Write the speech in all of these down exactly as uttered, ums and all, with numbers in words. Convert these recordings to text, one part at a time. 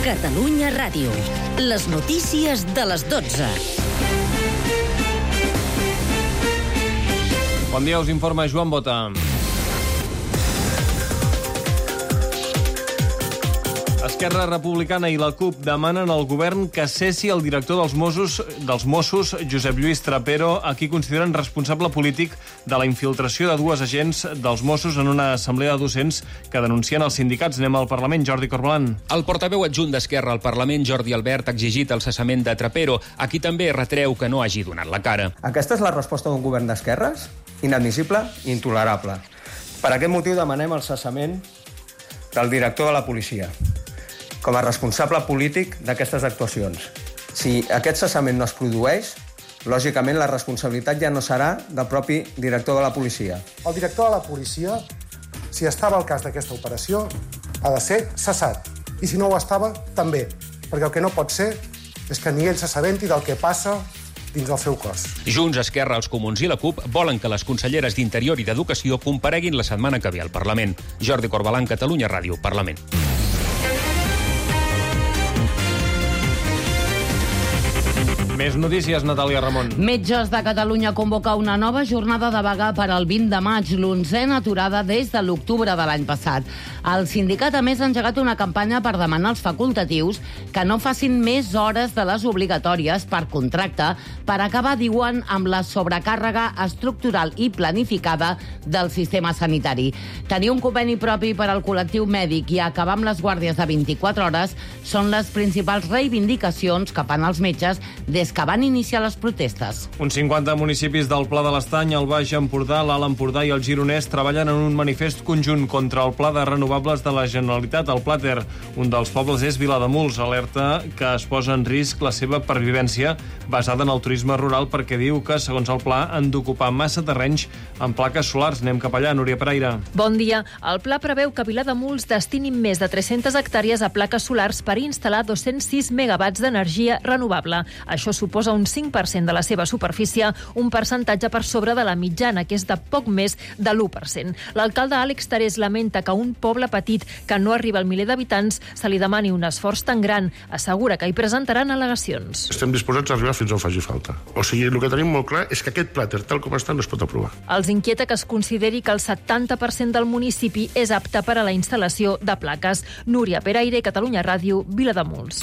Catalunya Ràdio. Les notícies de les dotze. Bon dia, us informa Joan Bota. Esquerra Republicana i la CUP demanen al govern que cessi el director dels Mossos, dels Mossos, Josep Lluís Trapero, a qui consideren responsable polític de la infiltració de dues agents dels Mossos en una assemblea de docents que denuncien els sindicats. Anem al Parlament, Jordi Corbalan. El portaveu adjunt d'Esquerra al Parlament, Jordi Albert, ha exigit el cessament de Trapero, a qui també retreu que no hagi donat la cara. Aquesta és la resposta d'un govern d'esquerres? Inadmissible i intolerable. Per aquest motiu demanem el cessament del director de la policia com a responsable polític d'aquestes actuacions. Si aquest cessament no es produeix, lògicament la responsabilitat ja no serà del propi director de la policia. El director de la policia, si estava al cas d'aquesta operació, ha de ser cessat. I si no ho estava, també. Perquè el que no pot ser és que ni ell s'assabenti del que passa dins del seu cos. Junts, Esquerra, els Comuns i la CUP volen que les conselleres d'Interior i d'Educació compareguin la setmana que ve al Parlament. Jordi Corbalan, Catalunya Ràdio, Parlament. Més notícies, Natàlia Ramon. Metges de Catalunya convoca una nova jornada de vaga per al vint de maig, l'onzena aturada des de l'octubre de l'any passat. El sindicat, a més, ha engegat una campanya per demanar als facultatius que no facin més hores de les obligatòries per contracte per acabar, diuen, amb la sobrecàrrega estructural i planificada del sistema sanitari. Tenir un conveni propi per al col·lectiu mèdic i acabar amb les guàrdies de vint-i-quatre hores són les principals reivindicacions que fan els metges des que van iniciar les protestes. Uns cinquanta municipis del Pla de l'Estany, el Baix Empordà, l'Alt Empordà i el Gironès treballen en un manifest conjunt contra el Pla de Renovables de la Generalitat, el Plater. Un dels pobles és Vilademuls, alerta que es posa en risc la seva pervivència basada en el turisme rural perquè diu que, segons el pla, han d'ocupar massa terrenys amb plaques solars. Anem cap allà, Núria Pereira. Bon dia. El pla preveu que Vilademuls destini més de tres-centes hectàrees a plaques solars per instal·lar dos-cents sis megawatts d'energia renovable. Això suposa un cinc per cent de la seva superfície, un percentatge per sobre de la mitjana, que és de poc més de l'u per cent. L'alcalde Àlex Tarés lamenta que a un poble petit que no arriba al miler d'habitants se li demani un esforç tan gran. Assegura que hi presentaran al·legacions. Estem disposats a arribar fins on faci falta. O sigui, el que tenim molt clar és que aquest plàter, tal com està, no es pot aprovar. Els inquieta que es consideri que el setanta per cent del municipi és apte per a la instal·lació de plaques. Núria Pereira, Catalunya Ràdio, Vilademuls.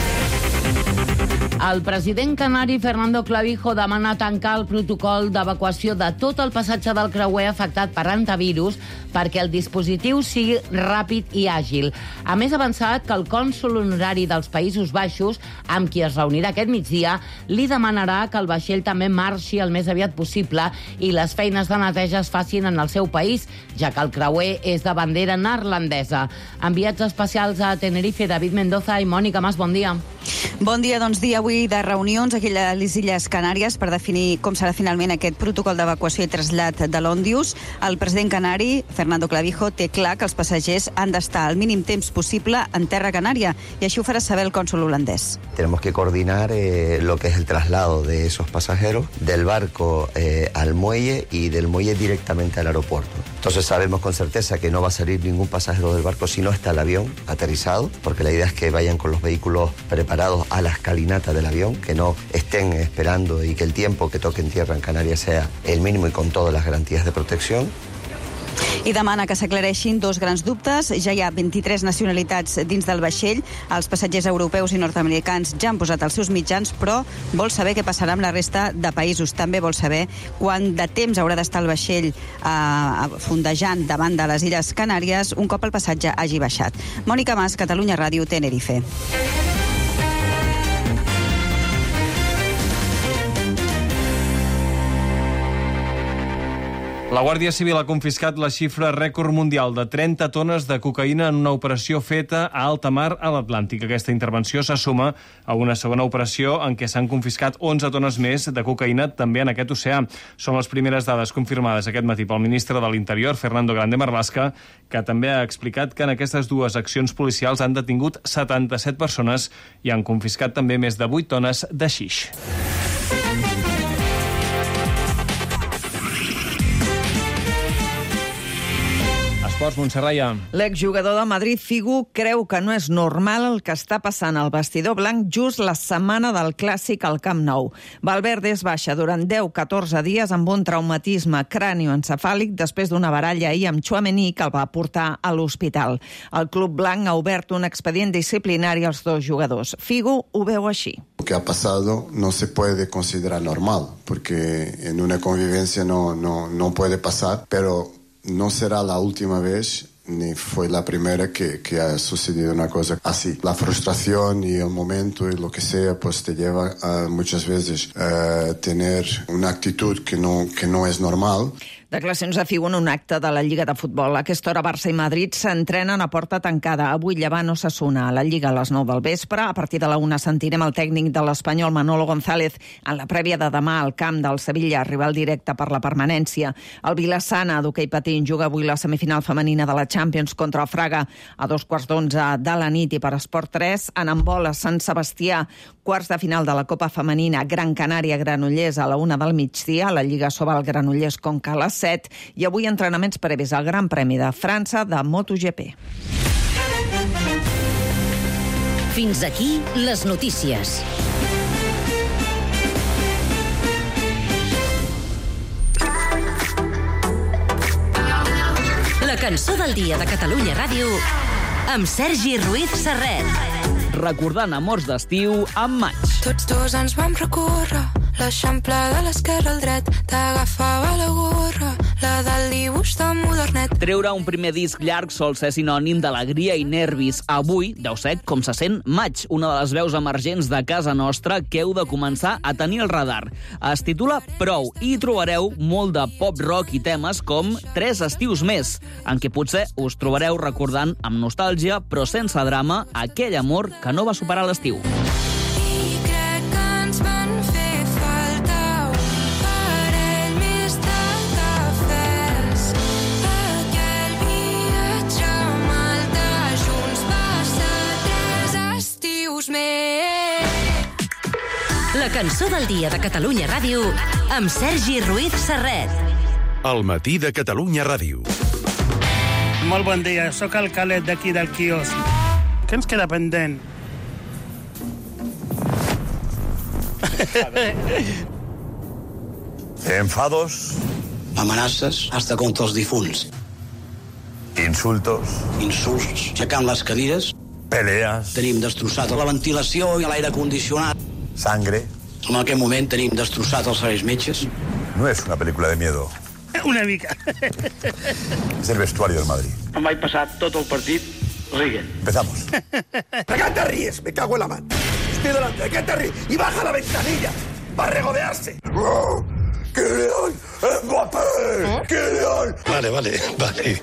El president canari Fernando Clavijo demana tancar el protocol d'evacuació de tot el passatge del creuer afectat per hantavirus perquè el dispositiu sigui ràpid i àgil. A més, ha avançat que el cònsol honorari dels Països Baixos, amb qui es reunirà aquest migdia, li demanarà que el vaixell també marxi el més aviat possible i les feines de neteja es facin en el seu país, ja que el creuer és de bandera neerlandesa. Enviats especials a Tenerife, David Mendoza i Mònica Mas, bon dia. Bon dia, doncs dia avui de reunions aquí a les Illes Canàries per definir com serà finalment aquest protocol d'evacuació i trasllat de l'Òndius. El president canari, Fernando Clavijo, té clar que els passatgers han d'estar al mínim temps possible en terra canària i així ho farà saber el cònsol holandès. Tenemos que coordinar eh, lo que es el traslado de esos pasajeros del barco eh, al muelle y del muelle directamente al aeropuerto. Entonces sabemos con certeza que no va a salir ningún pasajero del barco si no está el avión aterrizado, porque la idea es que vayan con los vehículos preparados a la escalinata del avión, que no estén esperando y que el tiempo que toque en tierra en Canarias sea el mínimo y con todas las garantías de protección. I demana que s'aclareixin dos grans dubtes. Ja hi ha vint-i-tres nacionalitats dins del vaixell. Els passatgers europeus i nord-americans ja han posat els seus mitjans, però vol saber què passarà amb la resta de països. També vol saber quant de temps haurà d'estar el vaixell eh, fondejant davant de les Illes Canàries un cop el passatge hagi baixat. Mònica Mas, Catalunya Ràdio, Tenerife. La Guàrdia Civil ha confiscat la xifra rècord mundial de trenta tones de cocaïna en una operació feta a alta mar a l'Atlàntic. Aquesta intervenció se suma a una segona operació en què s'han confiscat onze tones més de cocaïna també en aquest oceà. Són les primeres dades confirmades aquest matí pel ministre de l'Interior, Fernando Grande Marlaska, que també ha explicat que en aquestes dues accions policials han detingut setanta-set persones i han confiscat també més de vuit tones de xix. esports, Montserrat. L'exjugador del Madrid, Figu, creu que no és normal el que està passant al vestidor blanc just la setmana del Clàssic al Camp Nou. Valverde es baixa durant deu a catorze dies amb un traumatisme crànioencefàlic després d'una baralla ahir amb Tchouaméni que el va portar a l'hospital. El club blanc ha obert un expedient disciplinari als dos jugadors. Figu ho veu així. Lo que ha pasado no se puede considerar normal, porque en una convivencia no, no, no puede pasar, pero no será la última vez ni fue la primera que, que ha sucedido una cosa así. La frustración y el momento y lo que sea, pues te lleva a muchas veces a tener una actitud que no, que no es normal. Declaracions de Figu en un acte de la Lliga de Futbol. A aquesta hora Barça i Madrid s'entrenen a porta tancada. Avui Llevant Osasuna a la Lliga a les nou del vespre. A partir de la una sentirem el tècnic de l'Espanyol Manolo González en la prèvia de demà al camp del Sevilla, rival directe per la permanència. El Vilassana d'hoquei patín juga avui la semifinal femenina de la Champions contra el Fraga a dos quarts d'onze de la nit. I per Esport tres, en handbol a Sant Sebastià, quarts de final de la Copa Femenina Gran Canària-Granollers a la una del migdia, la Lliga Sobal Granollers Conca a les set, i avui entrenaments previs al Gran Premi de França de MotoGP. Fins aquí les notícies. La cançó del dia de Catalunya Ràdio amb Sergi Ruiz Serret. Recordant amors d'estiu amb maig. Tots dos ens vam recórrer l'Eixample de l'esquerra al dret, t'agafava la gorra, la del dibuix de modernet. Treure un primer disc llarg sol ser sinònim d'alegria i nervis. Avui deu ser com se sent Maig, una de les veus emergents de casa nostra que heu de començar a tenir al radar. Es titula Prou i hi trobareu molt de pop rock i temes com Tres estius més, en què potser us trobareu recordant amb nostàlgia, però sense drama, aquell amor que no va superar l'estiu. La cançó del dia de Catalunya Ràdio amb Sergi Ruiz Serret. El matí de Catalunya Ràdio. Molt bon dia, sóc el Calet d'aquí del quiosc. Què ens queda pendent? Enfados. Amenaces hasta contra els difunts. Insultos. Insults, aixecant les cadires. Peleas. Tenim destrossat la ventilació i l'aire condicionat. Sangre. En aquest moment tenim destrossat els serveis metges. No es una película de miedo. Una mica. Es el vestuario del Madrid. Em vaig passar tot el partit rient. Empezamos. ¿De qué te ríes? Me cago en la mano. Estoy delante, ¿de qué te ríes? Y baja la ventanilla. Va a regodearse. ¡Oh! ¡Kylian Mbappé! ¡Kylian! Vale, vale, vale.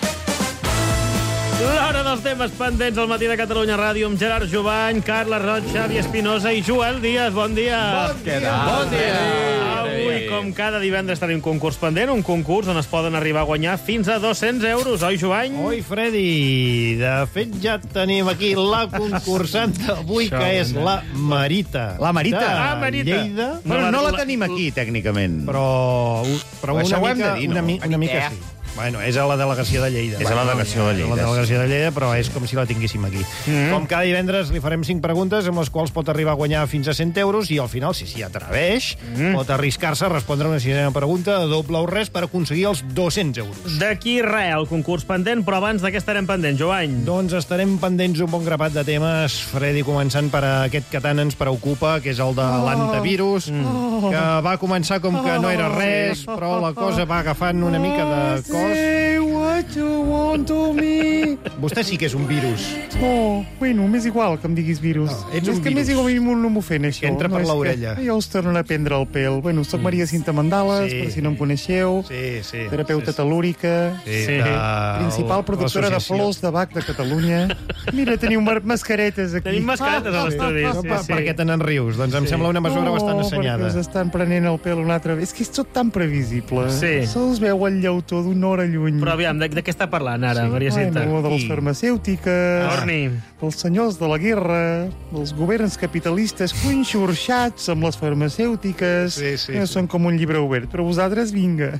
L'hora dels temes pendents al matí de Catalunya Ràdio amb Gerard Jovany, Carla Roig, Xavi Espinosa i Joel Díaz. Bon dia. Bon dia. Bon dia. Avui, com cada divendres, tenim un concurs pendent, un concurs on es poden arribar a guanyar fins a dos-cents euros. Oi, Jovany? Oi, Freddy. De fet, ja tenim aquí la concursant d'avui, que és la Marita. La Marita? Ah, Marita. Lleida. Bueno, no la tenim aquí, tècnicament. Però, però una, Això ho hem mica, de dir, no? una, mi- una mica sí. Bueno, és a la delegació de Lleida. És a la delegació de Lleida, És a la delegació sí. de Lleida, però és com si la tinguéssim aquí. Mm. Com cada divendres li farem cinc preguntes amb les quals pot arribar a guanyar fins a cent euros i al final, si s'hi atreveix, mm. pot arriscar-se a respondre una sisena pregunta de doble o res per aconseguir els dos-cents euros. D'aquí res, el concurs pendent, però abans de què estarem pendents, Jovany? Doncs estarem pendents un bon grapat de temes, Freddy, començant per aquest que tant ens preocupa, que és el de Oh. l'antivirus, Mm. que va començar com que no era res, però la cosa va agafant una mica de cos. What you want to me? Vostè sí que és un virus. Oh, bueno, m'és igual que em diguis virus. No, ets és un que virus. m'és igual, a mi no m'ofèn, això. Que entra per no, és l'orella. Que jo us torno a prendre el pèl. Bueno, soc Maria Cinta Mandales, Sí. per si no em coneixeu. Sí, sí. Terapeuta sí, sí. telúrica. Sí, Sí. de- Principal productora de l'associació. flors de Bach de Catalunya. Mira, teniu mar- mascaretes aquí. Tenim mascaretes a l'estudi. No, Sí, per, sí. per què te n'en rius? Doncs em Sí. sembla una mesura no, bastant assenyada. perquè us estan prenent el pèl una altra vegada. És que és tot tan previsible. Sí. Se'ls veu el llautó d'una hora lluny. Però aviam, de, de què està parlant ara, Sí. Maria Cinta? Bueno, dels Qui? farmacèutiques, Torni. dels senyors de la guerra, dels governs capitalistes conxorxats amb les farmacèutiques, Sí, sí, que sí. són com un llibre obert. Però vosaltres, vinga,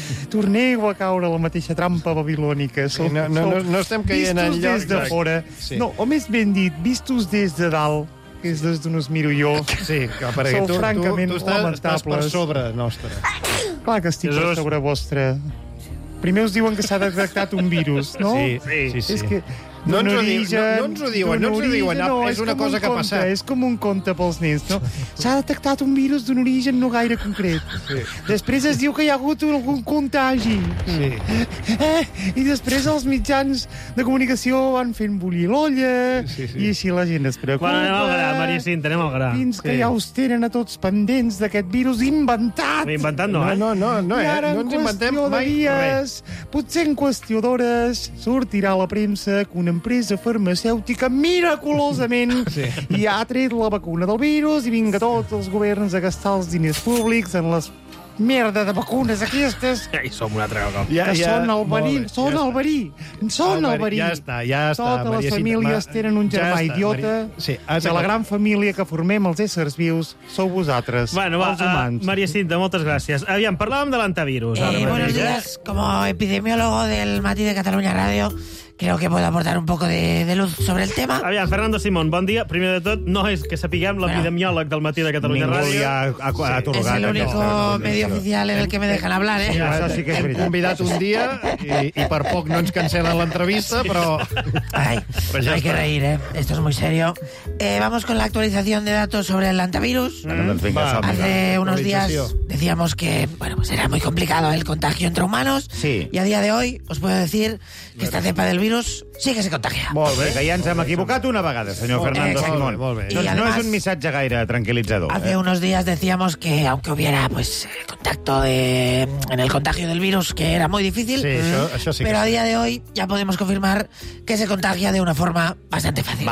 torneu a caure a la mateixa trampa babilònica. Sí, no- no- no- no estem caient vistos enlloc. des de Exacte. fora. Sí. No, o més ben dit, vistos des de dalt, que és des d'on us miro jo. Sí, que perquè Sou tu, tu, francament tu estàs, estàs per lamentables. sobre nostre. Clar que estic per Jesús. sobre vostre. Primer us diuen que s'ha detectat un virus, no? Sí, sí, sí. És que No ens ho d'un diu- origen- no- no ens ho diuen, d'un no ens ho diuen, origen- no, és una com cosa un que ha conte, passat. És com un conte pels nens, no? S'ha detectat un virus d'un origen no gaire concret. Sí. Després es diu que hi ha hagut algun contagi. Sí. Eh? I després els mitjans de comunicació van fent bullir l'olla, Sí, sí. i així la gent es preocupa. Bueno, anem al gra, Maria Cinta, anem al gra. Fins que Sí. ja us tenen a tots pendents d'aquest virus inventat. Inventat no, eh? No, no, no, I eh? ara, No en ens inventem qüestió de mai dies, potser en qüestió d'hores, sortirà a la premsa que una empresa farmacèutica miraculosament Sí. ja ha tret la vacuna del virus i vinga tots els governs a gastar els diners públics en les merda de vacunes aquestes Ai, som un altre cop. que són el verí, molt bé, són ja el està. verí, són el verí. Ja està, ja està. Totes Maria les Cinta. famílies Ma- tenen un ja germà està, idiota, Maria- Sí, has i la acabat. gran família que formem els éssers vius sou vosaltres, Bueno, va, els humans. uh, Maria Cinta, moltes gràcies. Aviam, parlàvem de l'antivirus. ara Eh, mateix, buenos eh? días. Como epidemiólogo del Matí de Catalunya Radio, creo que puedo aportar un poco de, de luz sobre el tema. Aviam, Fernando Simón, bon dia. Primer de tot, no és que sapiguem l'epidemiòleg del Matí de Catalunya Ningú Ràdio. li ha, ha, ha Es atorgat el único aquesta medio condició. oficial en el que me dejan hablar, ¿eh? Sí, això sí que és veritat. Hem convidat un dia i, i per poc no ens cancel·len l'entrevista, però... Ay, Pues ya hay que está. reír, ¿eh? Esto es muy serio. Eh, vamos con la actualización de datos sobre el antivirus. Bueno, doncs vinga, som-hi. Hace unos días Actualització. decíamos que bueno, pues era muy complicado el contagio entre humanos. Sí. Y a día de hoy os puedo decir que esta cepa del virus sí que se contagia. Molt bé, que ja ens hem equivocat una vegada, senyor Molt bé, Fernando exacte. Simón. Molt bé. Doncs I no además- és un missatge gaire tranquil·litzador. Hace eh? unos días decíamos que aunque hubiera pues contacto de, en el contagio del virus, que era muy difícil, Sí, això- això sí que pero a sí. día de hoy ya podemos confirmar que se contagia de una forma bastante fácil.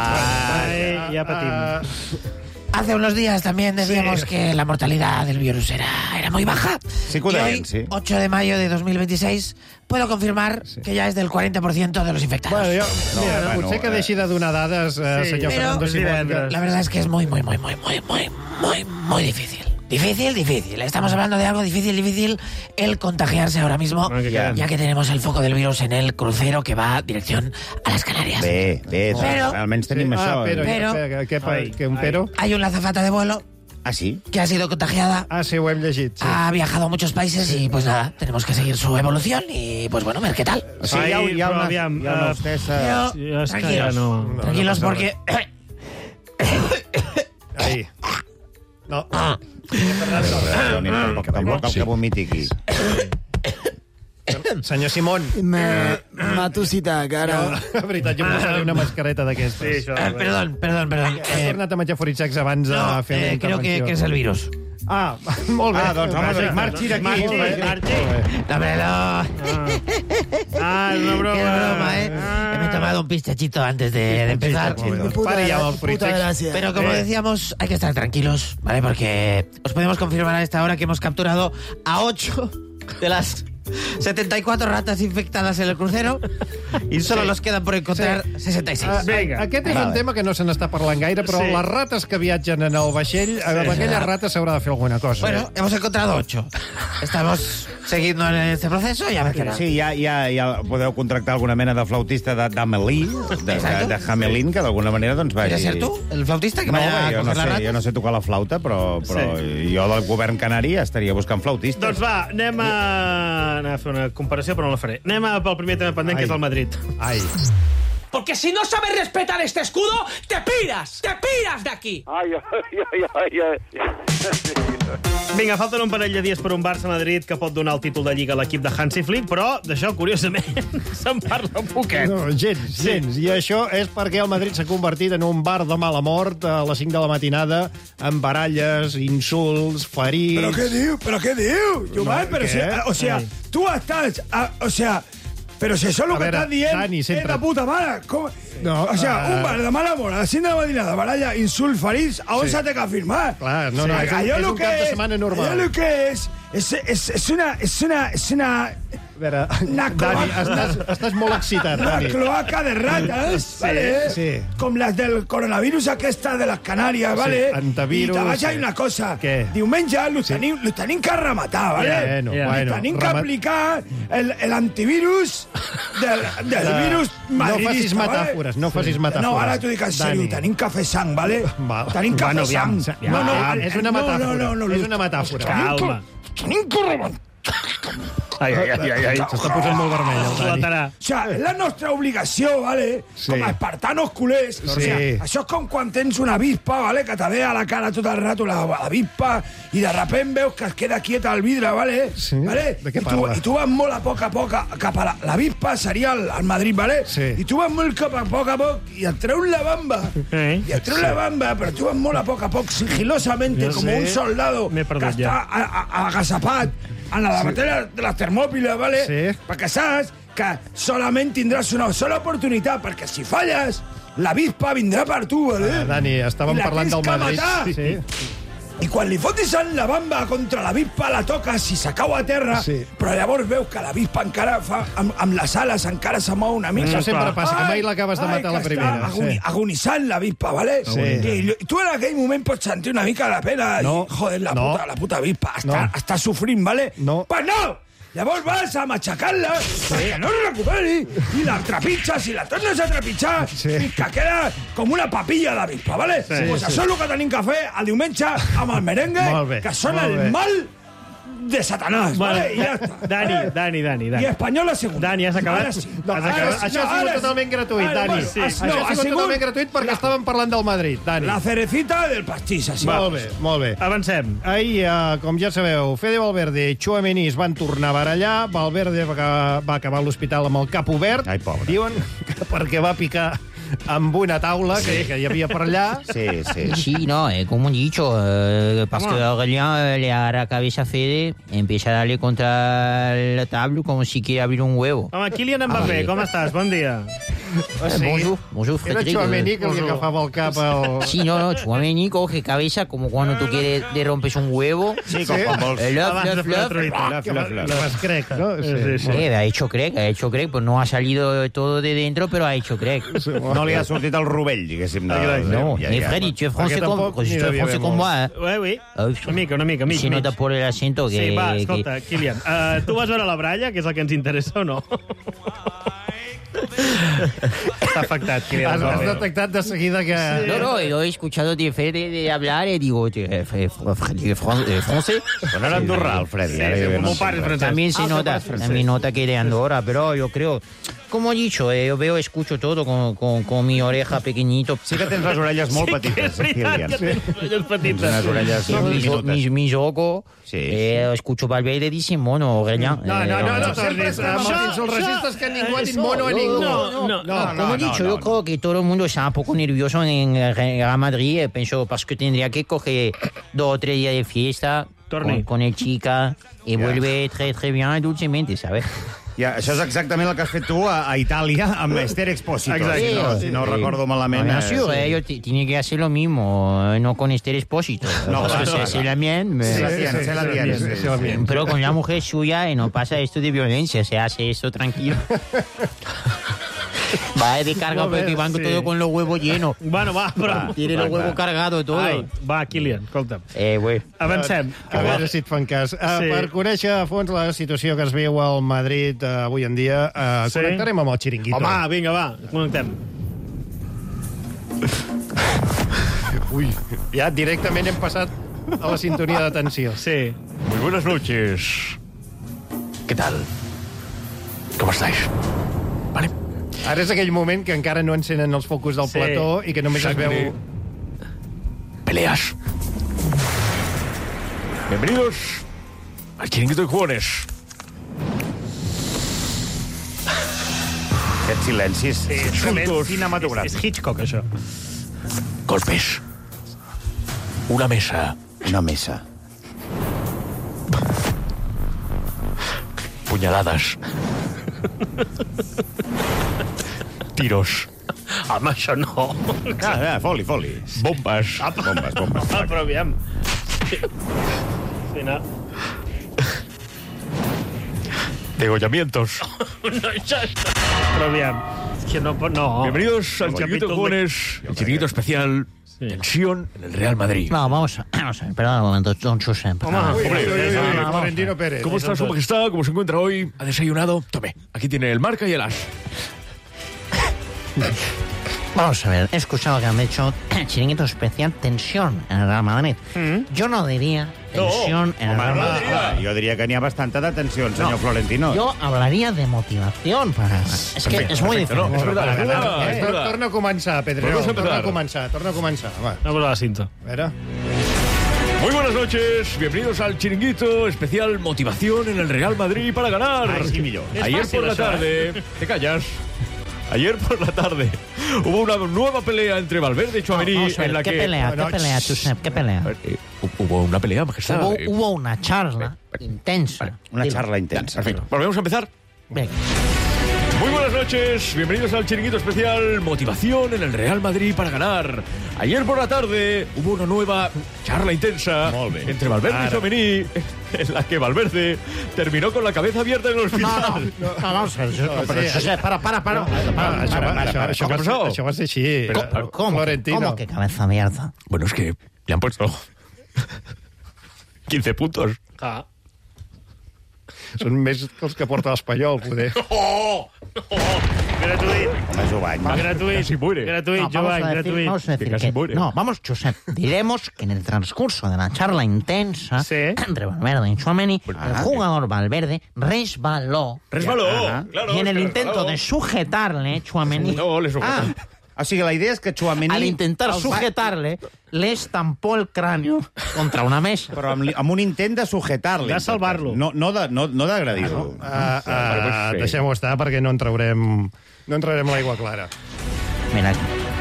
Ai, ja patim. Hace unos días también decíamos Sí. que la mortalidad del virus era, era muy baja. Sí que ho y deien, hoy, sí. ocho de mayo de dos mil veintiséis, puedo confirmar que ya es del cuarenta por ciento de los infectados. Bueno, jo, mira, bueno, potser que eh. deixi de donar dades, eh, Sí, senyor pero Fernando Simón. que- la verdad es que es muy, muy, muy, muy, muy, muy, muy, muy difícil. Difícil, difícil. Estamos hablando de algo difícil, difícil el contagiarse ahora mismo, Ah, que ya, caram. que tenemos el foco del virus en el crucero que va dirección a las Canarias. Bé, bé, Pero- almenys tenim Sí. això. Ah, pero- eh? pero- Què, què, què, un pero? Hay una azafata de vuelo Ah, sí? que ha sido contagiada. Ah, sí, ho hem llegit. Sí. Ha viajado a muchos países y pues nada, tenemos que seguir su evolución y pues bueno, ver qué tal. O sigui, hi ha, hi ha, una, hi ha una hostessa... Pero, Sí, és que tranquilos, ja no- tranquilos no passa porque... Ahí. No. Tampoc, tampoc cal que vomiti aquí. Senyor Simón. M'ha tossita, No, la veritat, jo em posaré una mascareta d'aquestes. Sí, això, Eh, perdón, perdón, perdón. Has Eh, tornat a menjar forixacs abans de no, fer la eh, creo que, intervenció. que es el virus. Ah, molt bé. Ah, doncs home, Vaja, marxi d'aquí. marxi, Molt bé. marxi. Molt bé. No, hombre, no. Ah, és una broma. Qué broma, ¿eh? Me he tomado un pistachito antes de, de empezar. Pare ja amb els forixacs. Pero como decíamos, hay que estar tranquilos, ¿vale? Porque os podemos confirmar a esta hora que hemos capturado a ocho de las setenta y cuatro ratas infectadas en el crucero y solo Sí. nos quedan por encontrar sesenta y seis. Ah, Vinga. Aquest és un tema que no se n'està parlant gaire, però Sí. les rates que viatgen en el vaixell, amb aquelles rates s'haurà de fer alguna cosa. Bueno, hemos encontrado ocho. Estamos siguiendo en este proceso y a ver qué tal. Sí, ja, ja, ja podeu contractar alguna mena de flautista de- d'Amelie, de, de, de Hamelin, que d'alguna manera doncs vagi... ¿Quieres ser tú, el flautista, que No, vaya a jo no, coger la sé, rata? jo no sé tocar la flauta, però, però sí. jo del govern canari estaria buscant flautistes. Doncs va, anem a, anem a fer una comparació, però no la faré. Anem a pel primer tema pendent, que és el Madrid. Ai. Porque si no sabes respetar este escudo, te piras, te piras de aquí. Ai, ai, ai, ai, ai. Vinga, falten un parell de dies per un Barça-Madrid que pot donar el títol de Lliga a l'equip de Hansi Flick, però d'això, curiosament, se'n parla un poquet. No, gens, gens. I això és perquè el Madrid s'ha convertit en un bar de mala mort a les cinc de la matinada, amb baralles, insults, ferits... ¿Pero qué diu? ¿Pero qué diu? Jumán, No, pero ¿qué? si, o sea, Ay. tú estás, a- o sea, pero si eso es lo A que veure, estás dient Dani, és sempre- la puta mare. Com... No, o sea, uh, un bar de mala mort a les cinc de la matinada, baralla, insult, ferits, a on Sí. s'ha de firmar? Clar, no, no, és un- Allò és lo un que cap de és- setmana normal. Allò lo que és, és, és, és, una, és, una, és una veure, Dani, estàs, estàs molt excitat, Una Dani. cloaca de ratas, Sí, ¿vale? sí. Com las del coronavirus aquesta de les Canàries, ¿vale? Sí, antivirus, I te vaig sí. a dir una cosa. Què? Diumenge lo tenim, lo tenim que rematar, ¿vale? Bueno, Li bueno, tenim que remat- aplicar el, el antivirus del, del De- virus no madridista, facis metàfores, ¿vale? no facis metàfores. No, ara t'ho dic en sèrio, Dani. tenim que fer sang, ¿vale? Va. Tenim que Bueno, fer sang. aviam, aviam, és una metàfora, No, no, no, no, és una metàfora. Tenim que- Calma. Tenim que rebentar. Ai, ai, ai, ai, ai. S'està posant molt vermell, el Dani. O sigui, és la nostra obligació, ¿vale? Sí. Com a espartanos culers. O Sí. sigui, això és com quan tens una avispa, ¿vale? Que te ve a la cara tot el rato la la avispa i de repent veus que es queda quieta el vidre, ¿vale? Sí? ¿Vale? De què I tu, parla? I tu vas molt a poc a poc a- cap a la... L'avispa seria el, el Madrid, ¿vale? Sí. I tu vas molt cap a poc a poc i et treus la bamba. Eh? I et treus la bamba, però tu vas molt a poc a poc, sigilosamente, No com sé. un soldado M'he que perdut està ja. a- a- agazapat en la davatera de les Termòpiles, ¿vale? Sí. Perquè saps que solament tindràs una sola oportunitat, perquè si falles, l'avispa vindrà per tu, ¿vale? Ah, Dani, estàvem I la parlant tens del que Madrid. matar. Sí. I quan li fotis en la bamba contra l'avispa, la toques i se cau a terra, Sí. però llavors veus que l'avispa encara fa... Amb, amb les ales encara se mou una mica. Això sempre passa, que mai Ai, l'acabes de ai, matar a la que primera, Està agoni, sí. agonitzant l'avispa, ¿vale? Sí. I, I tu en aquell moment pots sentir una mica de pena No, i, joder, la, no. puta, la puta avispa està, No. està sofrint, ¿vale? No. Pues no! Llavors vas a matxacar-la perquè no es recuperi i la trepitges i la tornes a trepitjar Sí. i que queda com una papilla d'avispa, ¿vale? Sí, pues sí. això és el que tenim que fer el diumenge amb el merengue, Molt bé, que són molt el bé. mal de Satanàs, ¿vale? I ja està. Dani, ¿vale? Dani, Dani, I Dani. Espanyol a segunda. Dani, has acabat? Ara sí. No, Has això, acabat? això ha No, sigut ara sí. totalment gratuït, Ara, Dani. bueno, Sí. ha- Això no, ha ha sigut sigut totalment gratuït perquè la- estàvem parlant del Madrid, Dani. La cerecita del pastís, així. Molt bé, molt bé. Avancem. Ahir, eh, com ja sabeu, Fede Valverde i Tchouaméni es van tornar a barallar. Valverde va acabar, va acabar a l'hospital amb el cap obert. Ai, pobre. Diuen que perquè va picar amb una taula que, que hi havia per allà. Sí, sí. Sí, no, eh, como he dicho, eh, parce que Aurélien eh, le da la cabeza a Fede, empieza a darle contra la tabla como si quiere abrir un huevo. Home, Kylian Mbappé, Ah, com estàs? Bon dia. Eh, bonjour, bonjour, Era Frédéric. Tchouaméni que li Bonjour. agafava el cap al... Sí, no, no, Tchouaméni coge cabeza como cuando tú quieres le rompes un huevo. Sí, com quan vols... Eh, love, Abans de love, fer la love. truita. Ah, que va- les crec, no? Sí, sí. Eh, ha hecho crack, ha hecho crack, pues no ha salido todo de dentro, pero ha hecho crack. No li ha sortit el rovell, diguéssim. De... No, Ja, mais ja. Freddy, tu es français Perquè comme, tampoc tu n'hi es devia français haver comme moi, hein. Oui, oui. Ah, Una mica, una mica, mig, Se mig. nota por el acento que... Sí, va, que- escolta, Kylian, uh, tu vas veure la bralla, que és el que ens interessa o no? Està afectat, Kylian Has, has Mbappé. detectat de seguida que... No, no, yo he escuchado de Fede de hablar y digo, eh, eh, Freddy, fran- eh, francés. Però no era Andorrà, el Freddy. Sí, ara sí, ja como no padre sé. francés. También se Ah, nota, capaz francés. también nota que de Andorra, pero yo creo, como he dicho, eh, yo veo, escucho todo con, con, con mi oreja pequeñito. Sí que tens les orelles molt petites, És veritat Kylian. que tens orelles petites. Unes orelles Y mis, diminutes. mis, mis ojos, Sí. eh, escucho Valverde y dice mono, Aurélien. No, no, Eh, no, no, no, sempre no, estem no, amb no, els insults no, racistes que ningú ha dit no, mono a no, ningú. no, no, no. Como he dicho, yo creo que todo el mundo está un poco nervioso en el Real Madrid. eh, Pienso, parce que tendría que coger dos o tres días de fiesta Torni. con, con el chica y Ya. vuelve très, très bien y dulcemente, ¿sabes? Ja, això és exactament el que has fet tu a, a Itàlia amb Esther Expósito. Exacte. Si no, si no Eh, recordo malament. Bien eh, sûr, sí. ellos t- tienen que hacer lo mismo, eh, no con Esther Expósito. No, Parce que claro, c'est- claro. c'est la mienne. Se la mais- tiene, se la tiene. sí, sí, se la sí. tiene. Pero con la mujer suya y no pasa esto de violencia, se hace esto tranquilo. Va de carga Molt bé, porque van sí. todo con los huevos llenos. Bueno, va, però... Tiene los huevos cargados todo. Ai, va, Kylian, escolta'm. Eh, güey. Avancem. A veure si et fan cas. Uh, Sí. Per conèixer a fons la situació que es viu al Madrid uh, avui en dia, uh, Sí. connectarem amb el Chiringuito. Home, vinga, va, connectem. Ui, ja directament hem passat a la sintonia de tensió. Sí. Muy buenas noches. ¿Qué tal? ¿Cómo estáis? Vale. Ara és aquell moment que encara no encenen els focus del Sí. plató i que només es Sangre. veu... Peleas. Bienvenidos al Chiringuito de Jugones. Aquests silencis Sí, és tremend. insultos És, cinematogràfics. és Hitchcock, això. Golpes. Una mesa. Una mesa. Puñaladas. Tiros. Home, això no. Ah, ah, foli, foli. Bombas. Bombes, bombes. Ah, però aviam. Sí, no. Degollamientos. No, ja està. Però aviam, és que no... no. Bienvenidos al Chiringuito Jóvenes, el Chiringuito especial... Sí. Tensión en el Real Madrid. No, vamos a... Vamos a ver, perdón un momento, don Josep. Florentino Pérez. ¿Cómo está su majestad? ¿Cómo se encuentra hoy? ¿Ha desayunado? Tome, aquí tiene el marca y el as. Vamos a ver, he escuchado que han dicho chiringuito especial, tensión en el Real Madrid. Mm. Yo no diría tensión no. en el Real Madrid. No, jo diria que n'hi ha bastanta de tensió, senyor no. Florentino. Yo hablaría de motivación para... Es que Perfecto, es muy difícil. No, es verdad, es verdad, es verdad. Torna a començar, Pedrero. Torna a començar, torna a començar. Va. No por la cinta. A veure... Muy buenas noches, bienvenidos al Chiringuito especial motivación en el Real Madrid para ganar. Ay, sí, millor. Ayer por la tarde, te callas. Ayer por la tarde hubo una nueva pelea entre Valverde y Tchouaméni no, no, en la ¿qué que... Pelea, ¿Qué pelea, Josep? ¿Qué pelea? Eh, hubo una pelea, majestad. Hubo, eh, hubo una charla eh, intensa. Vale, una Dime. charla intensa. Perfecto. Volvemos a empezar. Venga. Muy buenas noches, bienvenidos al Chiringuito especial motivación en el Real Madrid para ganar. Ayer por la tarde hubo una nueva charla intensa entre Valverde Ara. y Tchouaméni, en la que Valverde terminó con la cabeza abierta en el hospital. No, no, no, vamos a ver, no, pero, sí, Josep, para, para, para. No, para, para, això, para, això, para, això, para, això, això va ser així. ¿Cómo, ¿Cómo, Florentino. ¿Cómo que cabeza abierta? Bueno, es que le han puesto quince puntos. Ah. Són més que els que porta l'Espanyol, poder. Oh! Oh! Gratuït. Home, Jovany. Gratuït. Casi muere. Gratuït, no, Jovany, vamos a decir, gratuït. Vamos a decir que casi que, muere. no, vamos, Josep, diremos que en el transcurso de la charla intensa sí. entre Valverde y Tchouaméni, Bueno, el ah, jugador Valverde resbaló. Resbaló, Ajá. claro. Y en el es que intento resbaló. de sujetarle, Tchouaméni... No, le sujetó. Ah, O sigui, la idea és que Tchouaméni... al intentar sujetarle, le estampó el cráneo contra una mesa. Però amb, amb un intent de sujetar-li. De salvar-lo. No, no de- no, no d'agredir-lo. Ah, ah, Deixem-ho estar perquè no entraurem, no entrarem a l'aigua clara. Mira,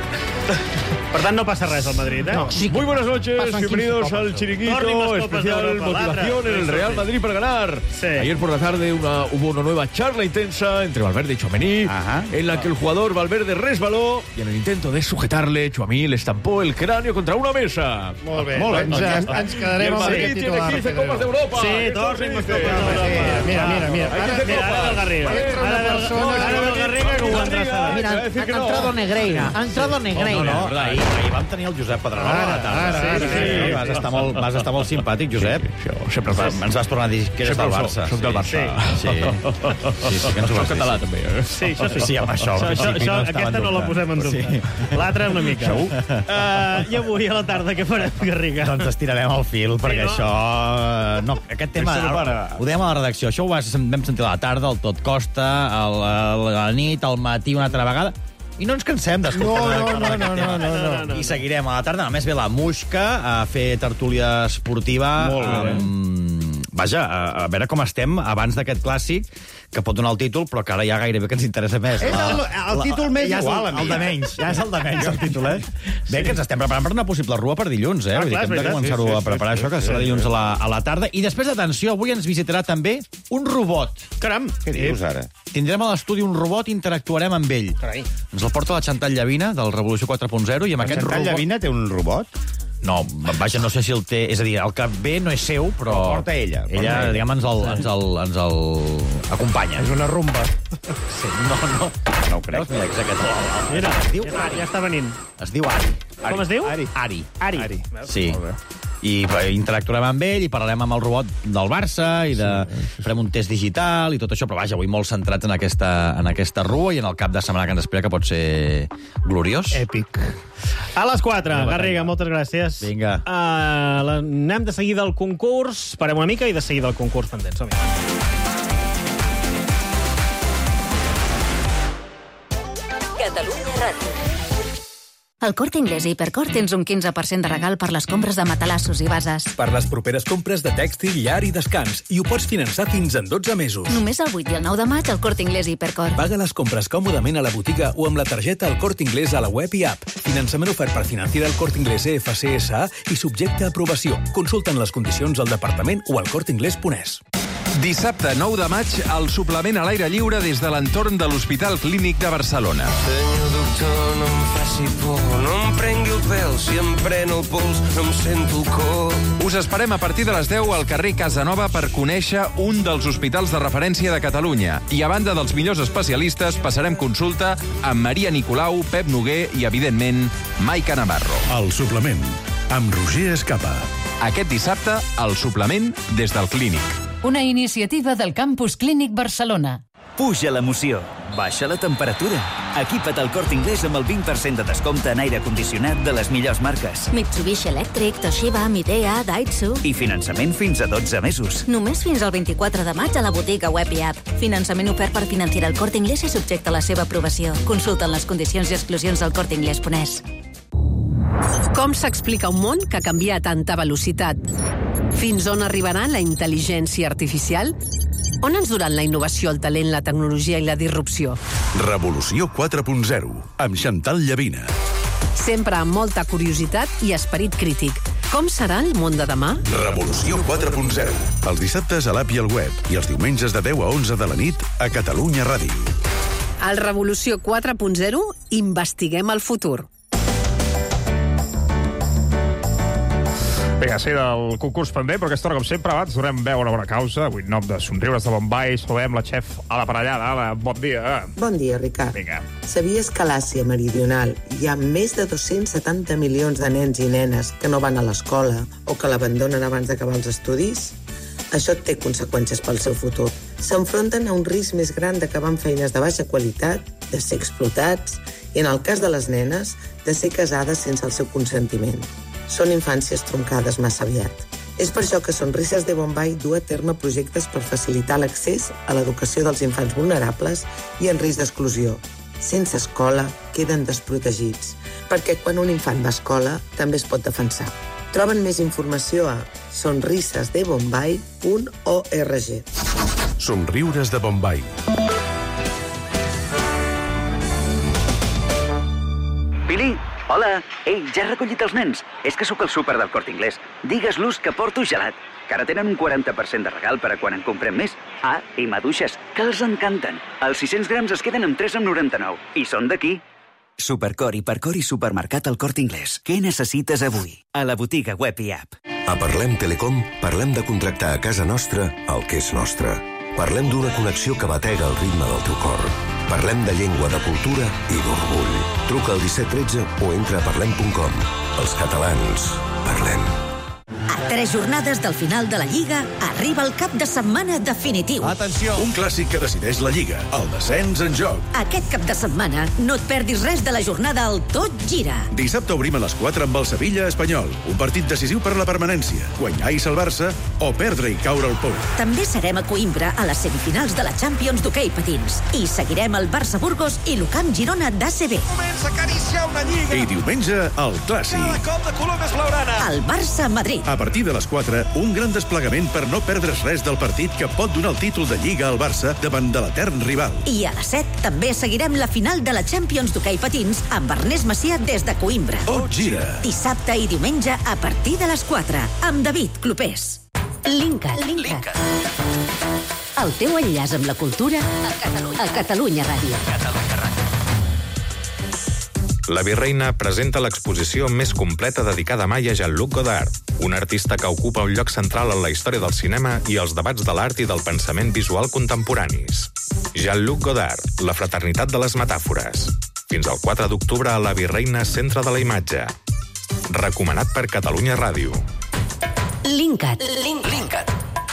Per tant, no passa res al Madrid, ¿eh? no, sí, Muy buenas noches, pasan bienvenidos quince al copas. Chiringuito Tornin les copes especial d'Europa, motivación l'altre. en el Eso Real sí. Madrid para ganar. Sí. Ayer por la tarde una, hubo una nueva charla intensa entre Valverde y Tchouaméni, Ajá. en la que el jugador Valverde resbaló y en el intento de sujetarle, Tchouaméni le estampó el cráneo contra una mesa. Molt bé, Molt bé, doncs doncs ja ens, està. ens Y el quedarem amb Madrid aquest tiene titular. quince Pedrero. copas de Europa. Sí, Esto tornin se les dice. copes d'Europa. Mira, mira, mira. Hay Ara, quince mira, copas. ara ve el Garriga. Entra una Ara ve el- persona- ara ve el Garriga que ho endreçarà. Mira, Va a ha, decir que ha no. entrado Negreira, ha entrado Negreira. No, no, ahir, ahir vam tenir el Josep Pedrerol a la tarda. Ara, ara, sí, sí, ara. vas, estar molt, vas estar molt simpàtic, Josep. Sí, sí, sempre Ens, fa- vas, ens vas tornar a dir que eres Sempre del ho Barça. soc, soc del Barça. Sí, sí, sí, sí que ens ho Soc vas dir. català, també. Eh? Sí, això sí. Sí, amb això. al Això, això, principi això, no estava en aquesta no la dubte. posem en dubte. Sí. L'altra una mica. Segur? Uh, I avui a la tarda què farem, Garriga? Doncs estirarem el fil, perquè no? això... eh, No, aquest tema... Això no para. Ho dèiem a la redacció. Això ho vas- vam sentir a la tarda, el tot costa, el, el, a la nit, al matí, una altra vegada. I no ens cansem d'escoltar No, no, parlar no, d'aquest no, tema. no, no, no. I seguirem a la tarda. A més, ve la Muixca a fer tertúlia esportiva. Molt bé. Amb... Vaja, a, a veure com estem abans d'aquest clàssic, que pot donar el títol, però que ara ja gairebé que ens interessa més. És el- el títol més ja és igual, el, a mi. el de menys. Ja és el de menys, el títol, eh? Bé, que ens estem preparant per una possible rua per dilluns, eh? Ah, Vull dir clar, que hem és de veritat, començar-ho sí, sí, a preparar, sí, això, que sí, serà sí, dilluns sí. a la, a la tarda. I després, atenció, avui ens visitarà també un robot. Caram! Què dius, ara? Tindrem a l'estudi un robot i interactuarem amb ell. Carai. Ens el porta la Chantal Llavina, del Revolució quatre punt zero, i amb aquest Chantal robot... Llavina té un robot? No, vaja, no sé si el té... És a dir, el que ve no és seu, però... El porta ella, porta Ella, ella. diguem, ens el, ens el, ens el acompanya. És una rumba. Sí, no, no. No ho crec. Mira, és aquest. Mira, es diu ja, ja està venint. Es diu Ari. Ari. Com es diu? Ari. Ari. Ari. Ari. Sí. I eh, interactuarem amb ell i parlarem amb el robot del Barça i de... Sí. Farem un test digital i tot això, però vaja, avui molt centrats en aquesta, en aquesta rua i en el cap de setmana que ens espera, que pot ser gloriós. Èpic. A les quatre, Vinga, Garriga, moltes gràcies. Vinga. Uh, la, anem de seguida al concurs, parem una mica i de seguida al concurs pendent. Som-hi. Catalunya Ràdio. Al Corte Inglés i Hipercor tens un quinze per cent de regal per les compres de matalassos i bases. Per les properes compres de tèxtil, llar i descans. I ho pots finançar fins en dotze mesos. Només el vuit i el nou de maig al Corte Inglés i Hipercor. Paga les compres còmodament a la botiga o amb la targeta El Corte Inglés a la web i app. Finançament ofert per Financiera El Corte Inglés E F C S A i subjecte a aprovació. Consulten les condicions al departament o al corteinglés punt es. Dissabte nou de maig, el suplement a l'aire lliure des de l'entorn de l'Hospital Clínic de Barcelona. doctor, no em faci por, no em prengui el pèl, si em pren el pols no em sento el cor. Us esperem a partir de les deu al carrer Casanova per conèixer un dels hospitals de referència de Catalunya. I a banda dels millors especialistes, passarem consulta amb Maria Nicolau, Pep Noguer i, evidentment, Maica Navarro. El suplement, amb Roger Escapa. Aquest dissabte, el suplement des del Clínic. Una iniciativa del Campus Clínic Barcelona. Puja l'emoció, baixa la temperatura. Equipa't al Corte Inglés amb el vint per cent de descompte en aire condicionat de les millors marques. Mitsubishi Electric, Toshiba, Midea, Daihatsu... I finançament fins a dotze mesos. Només fins al vint-i-quatre de maig a la botiga web i app. Finançament ofert per Financiera El Corte Inglés i subjecte a la seva aprovació. Consulta les condicions i exclusions al corte inglés punt es. Com s'explica un món que canvia a tanta velocitat? Fins on arribarà la intel·ligència artificial? On ens duran la innovació, el talent, la tecnologia i la disrupció? Revolució quatre punt zero, amb Chantal Llavina. Sempre amb molta curiositat i esperit crític. Com serà el món de demà? Revolució quatre punt zero, els dissabtes a l'app i al web i els diumenges de deu a onze de la nit a Catalunya Ràdio. Al Revolució quatre punt zero investiguem el futur. Vinga, sí, del concurs pendent, però aquesta hora, com sempre, abans donem veu a una bona causa. Avui, nom de somriures de Bombay, saludem la xef Ala Parellada. Ala, bon dia. Bon dia, Ricard. Vinga. Sabies que a l'Àsia Meridional hi ha més de dos-cents setanta milions de nens i nenes que no van a l'escola o que l'abandonen abans d'acabar els estudis? Això té conseqüències pel seu futur. S'enfronten a un risc més gran d'acabar amb feines de baixa qualitat, de ser explotats i, en el cas de les nenes, de ser casades sense el seu consentiment. Són infàncies troncades massa aviat. És per això que Sonrises de Bombay du a terme projectes per facilitar l'accés a l'educació dels infants vulnerables i en risc d'exclusió. Sense escola, queden desprotegits, perquè quan un infant va a escola també es pot defensar. Troben més informació a sonrises de bombay punt org. Somriures de Bombay. Pili, hola. Ei, ja he recollit els nens. És que sóc al súper del Corte Inglés. Digues-los que porto gelat, que ara tenen un quaranta per cent de regal per a quan en comprem més. Ah, i maduixes, que els encanten. Els sis-cents grams es queden amb tres coma noranta-nou. I són d'aquí. Supercor, Hipercor i Supermercat al Corte Inglés. Què necessites avui? A la botiga web i app. A Parlem Telecom parlem de contractar a casa nostra el que és nostre. Parlem d'una connexió que batega el ritme del teu cor. Parlem de llengua, de cultura i d'orgull. Truca al disset tretze o entra a parlem punt com. Els catalans parlem. A tres jornades del final de la Lliga arriba el cap de setmana definitiu. Atenció! Un clàssic que decideix la Lliga. El descens en joc. Aquest cap de setmana no et perdis res de la jornada al Tot Gira. Dissabte obrim a les quatre amb el Sevilla Espanyol. Un partit decisiu per la permanència. Guanyar i salvar-se o perdre i caure al pou. També serem a Coimbra a les semifinals de la Champions d'hoquei patins. I seguirem el Barça Burgos i l'Ucamp Girona d'A C B. Comença a acariciar una lliga. I diumenge, el clàssic. Cada cop de color més blaugrana. El Barça Madrid. A partir de les quatre, un gran desplegament per no perdre's res del partit que pot donar el títol de Lliga al Barça davant de l'etern rival. I a les set també seguirem la final de la Champions d'hoquei patins amb Ernest Macià des de Coimbra. Tot gira. Dissabte i diumenge a partir de les quatre, amb David Clopés. Linkat. Linkat. El teu enllaç amb la cultura a Catalunya, a Catalunya Ràdio. Catalunya Ràdio. La Virreina presenta l'exposició més completa dedicada mai a Jean-Luc Godard, un artista que ocupa un lloc central en la història del cinema i els debats de l'art i del pensament visual contemporanis. Jean-Luc Godard, la fraternitat de les metàfores. Fins al quatre d'octubre a la Virreina, Centre de la Imatge. Recomanat per Catalunya Ràdio. Linkat. Linkat.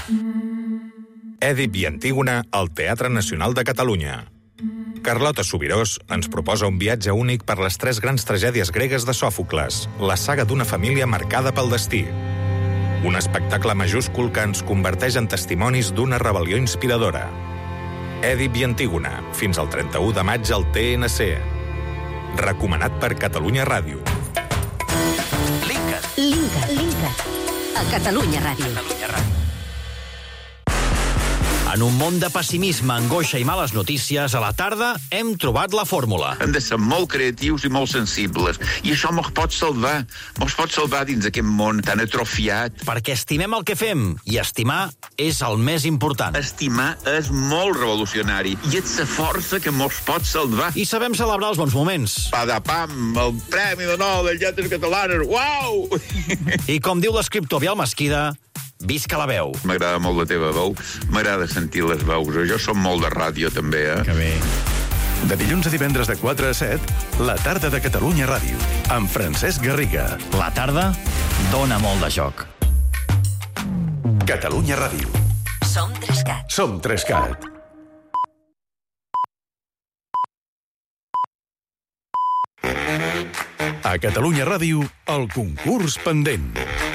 Èdip i Antígona al Teatre Nacional de Catalunya. Carlota Subirós ens proposa un viatge únic per les tres grans tragèdies gregues de Sòfocles, la saga d'una família marcada pel destí. Un espectacle majúscul que ens converteix en testimonis d'una rebel·lió inspiradora. Èdip i Antígona, fins al trenta-u de maig al T N C. Recomanat per Catalunya Ràdio. Linkat. Linkat. Linkat. A Catalunya Ràdio. Catalunya Ràdio. En un món de pessimisme, angoixa i males notícies, a la tarda hem trobat la fórmula. Hem de ser molt creatius i molt sensibles. I això mos pot salvar. Mos pot salvar dins aquest món tan atrofiat. Perquè estimem el que fem, i estimar és el més important. Estimar és molt revolucionari i és la força que mos pot salvar. I sabem celebrar els bons moments. Padapam, el Premi de Nobel de Lletres Catalanes, uau! I com diu l'escriptor Biel Mesquida, visca la veu. M'agrada molt la teva veu, m'agrada sentir les veus. Jo som molt de ràdio, també, eh? Que bé. De dilluns a divendres de quatre a set, la tarda de Catalunya Ràdio, amb Francesc Garriga. La tarda dona molt de joc. Catalunya Ràdio. Som Trescat. Som Trescat. A Catalunya Ràdio, el concurs pendent.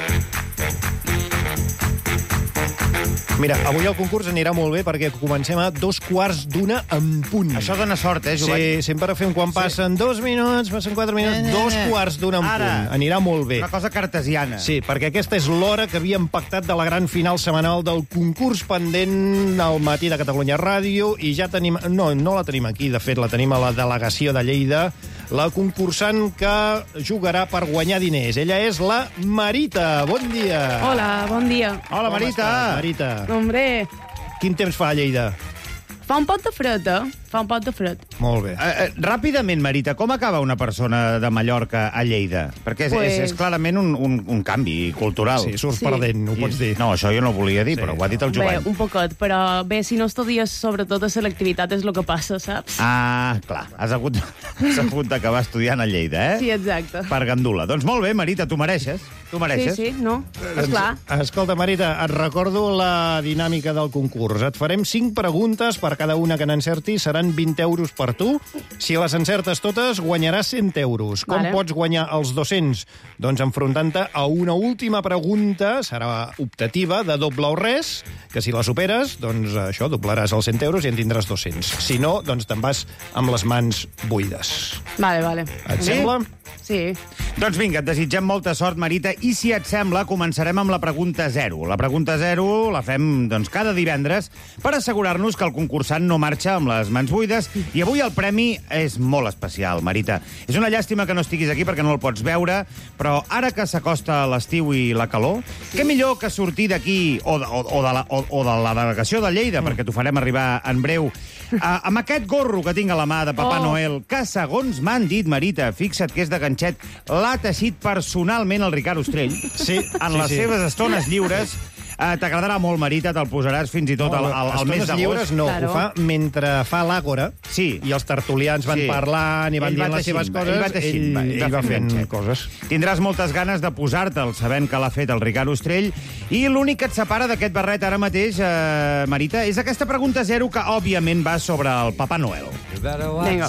Mira, avui el concurs anirà molt bé perquè comencem a dos quarts d'una en punt. Això dona sort, eh, Jovany? Sí, sempre fem quan passen dos minuts, passen quatre minuts, Eh, eh, dos eh. quarts d'una en Ara. punt. Anirà molt bé. Una cosa cartesiana. Sí, perquè aquesta és l'hora que havíem pactat de la gran final setmanal del concurs pendent al matí de Catalunya Ràdio i ja tenim... No, no la tenim aquí, de fet, la tenim a la delegació de Lleida, la concursant que jugarà per guanyar diners. Ella és la Marita. Bon dia. Hola, bon dia. Hola, Com Marita. estàs? Marita. Hombre, Quin temps fa a Lleida? fa un pot de fred, eh? Fa un pot de fred. Molt bé. Eh, eh, ràpidament, Marita, com acaba una persona de Mallorca a Lleida? Perquè és, Pues- és, és clarament un, un, un canvi cultural. Sí, surts Sí. perdent, ho pots dir. No, això jo no ho volia dir, sí. Però ho ha dit el Bé, Jovany. un poquet, però bé, si no estudies sobretot a selectivitat és el que passa, saps? Ah, clar, has hagut, has hagut d'acabar estudiant a Lleida, eh? Sí, exacte. Per gandula. Doncs molt bé, Marita, tu mereixes. Tu mereixes. Sí, sí, no? Esclar. Escolta, Marita, et recordo la dinàmica del concurs. Et farem cinc preguntes per cada una que n'encerti. Seran vint euros per tu. Si les encertes totes, guanyaràs cent euros. Com Vale. pots guanyar els dos-cents? Doncs enfrontant-te a una última pregunta, serà optativa, de doble o res, que si la superes, doncs això, doblaràs els cent euros i en tindràs dos-cents. Si no, doncs te'n vas amb les mans buides. Vale, vale. Et sembla? Sí. Doncs vinga, et desitgem molta sort, Marita, i si et sembla, començarem amb la pregunta zero. La pregunta zero la fem doncs, cada divendres per assegurar-nos que el concursant no marxa amb les mans buides, i avui el premi és molt especial, Marita. És una llàstima que no estiguis aquí perquè no el pots veure, però ara que s'acosta l'estiu i la calor, què millor que sortir d'aquí, o, de, o, o, de la, o, o de la delegació de Lleida, perquè t'ho farem arribar en breu, a, amb aquest gorro que tinc a la mà de Papà Oh. Noel, que segons m'han dit, Marita, fixa't que és de ganxet, l'ha teixit personalment el Ricard Ostrell. Sí, en sí, les sí. seves estones lliures. Eh, T'agradarà molt, Marita, te'l posaràs fins i tot al, al, al mes Estones d'agost. lliures no, Claro. ho fa mentre fa l'àgora, Sí. i els tertulians van Sí. parlant i van Ell va dient les teixint, seves va- coses, ell va teixint, va- ell, ell va fent ganxet. coses. Tindràs moltes ganes de posar-te'l, sabent que l'ha fet el Ricard Ostrell, i l'únic que et separa d'aquest barret ara mateix, eh, Marita, és aquesta pregunta zero que, òbviament, va sobre el Papà Noel. Vinga.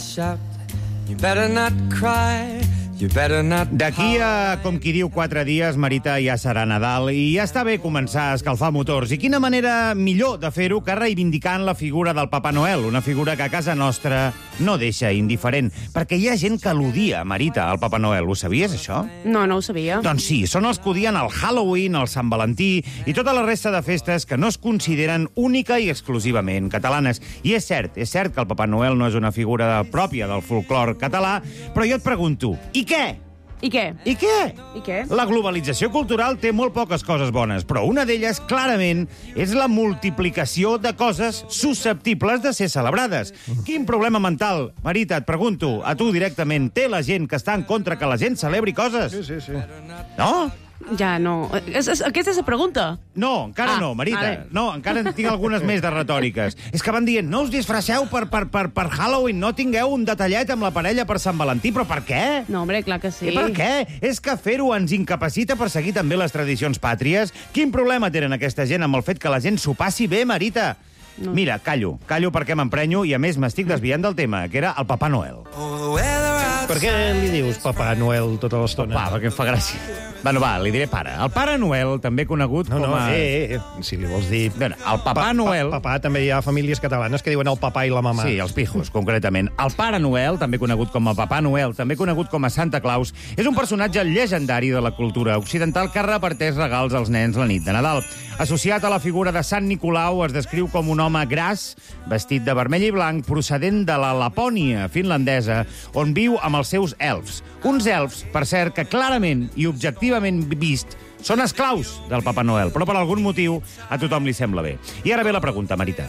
You better not cry. You better not... D'aquí a, com qui diu, quatre dies, Marita, ja serà Nadal i ja està bé començar a escalfar motors. I quina manera millor de fer-ho que reivindicant la figura del Papà Noel, una figura que a casa nostra no deixa indiferent, perquè hi ha gent que l'odia, Marita, el Papà Noel. Ho sabies, això? No, no ho sabia. Doncs sí, són els que odien el Halloween, el Sant Valentí i tota la resta de festes que no es consideren única i exclusivament catalanes. I és cert, és cert que el Papà Noel no és una figura pròpia del folclor català, però jo et pregunto, i què? I què? I què? I què? La globalització cultural té molt poques coses bones, però una d'elles, clarament, és la multiplicació de coses susceptibles de ser celebrades. Quin problema mental, Marita, et pregunto, a tu directament, té la gent que està en contra que la gent celebri coses? Sí, sí, sí. No? Ja no. És, és, aquesta és la pregunta? No, encara Ah, no, Marita. vale. No, encara en tinc algunes més de retòriques. És que van dient, no us disfresseu per, per, per, per Halloween, no tingueu un detallet amb la parella per Sant Valentí, però per què? No, hombre, clar que sí. I per què? És que fer-ho ens incapacita per seguir també les tradicions pàtries? Quin problema tenen aquesta gent amb el fet que la gent s'ho passi bé, Marita? No. Mira, callo, callo perquè m'emprenyo i a més m'estic desviant del tema, que era el Papà Noel. Per què li dius Papà Noel tota l'estona? Va, perquè em fa gràcia. Bueno, va, li diré pare. El Pare Noel, també conegut no, com a... No, eh, eh, si li vols dir... Bueno, el Papà pa, Noel... Pa, papà, també hi ha famílies catalanes que diuen el papà i la mamà. Sí, els pijos, concretament. El Pare Noel, també conegut com a Papà Noel, també conegut com a Santa Claus, és un personatge llegendari de la cultura occidental que reparteix regals als nens la nit de Nadal. Associat a la figura de Sant Nicolau, es descriu com un home gras, vestit de vermell i blanc, procedent de la Lapònia finlandesa, on viu amb els seus elfs. Uns elfs, per cert, que clarament i objectivament vist són esclaus del Papa Noel, però per algun motiu a tothom li sembla bé. I ara ve la pregunta, Marita.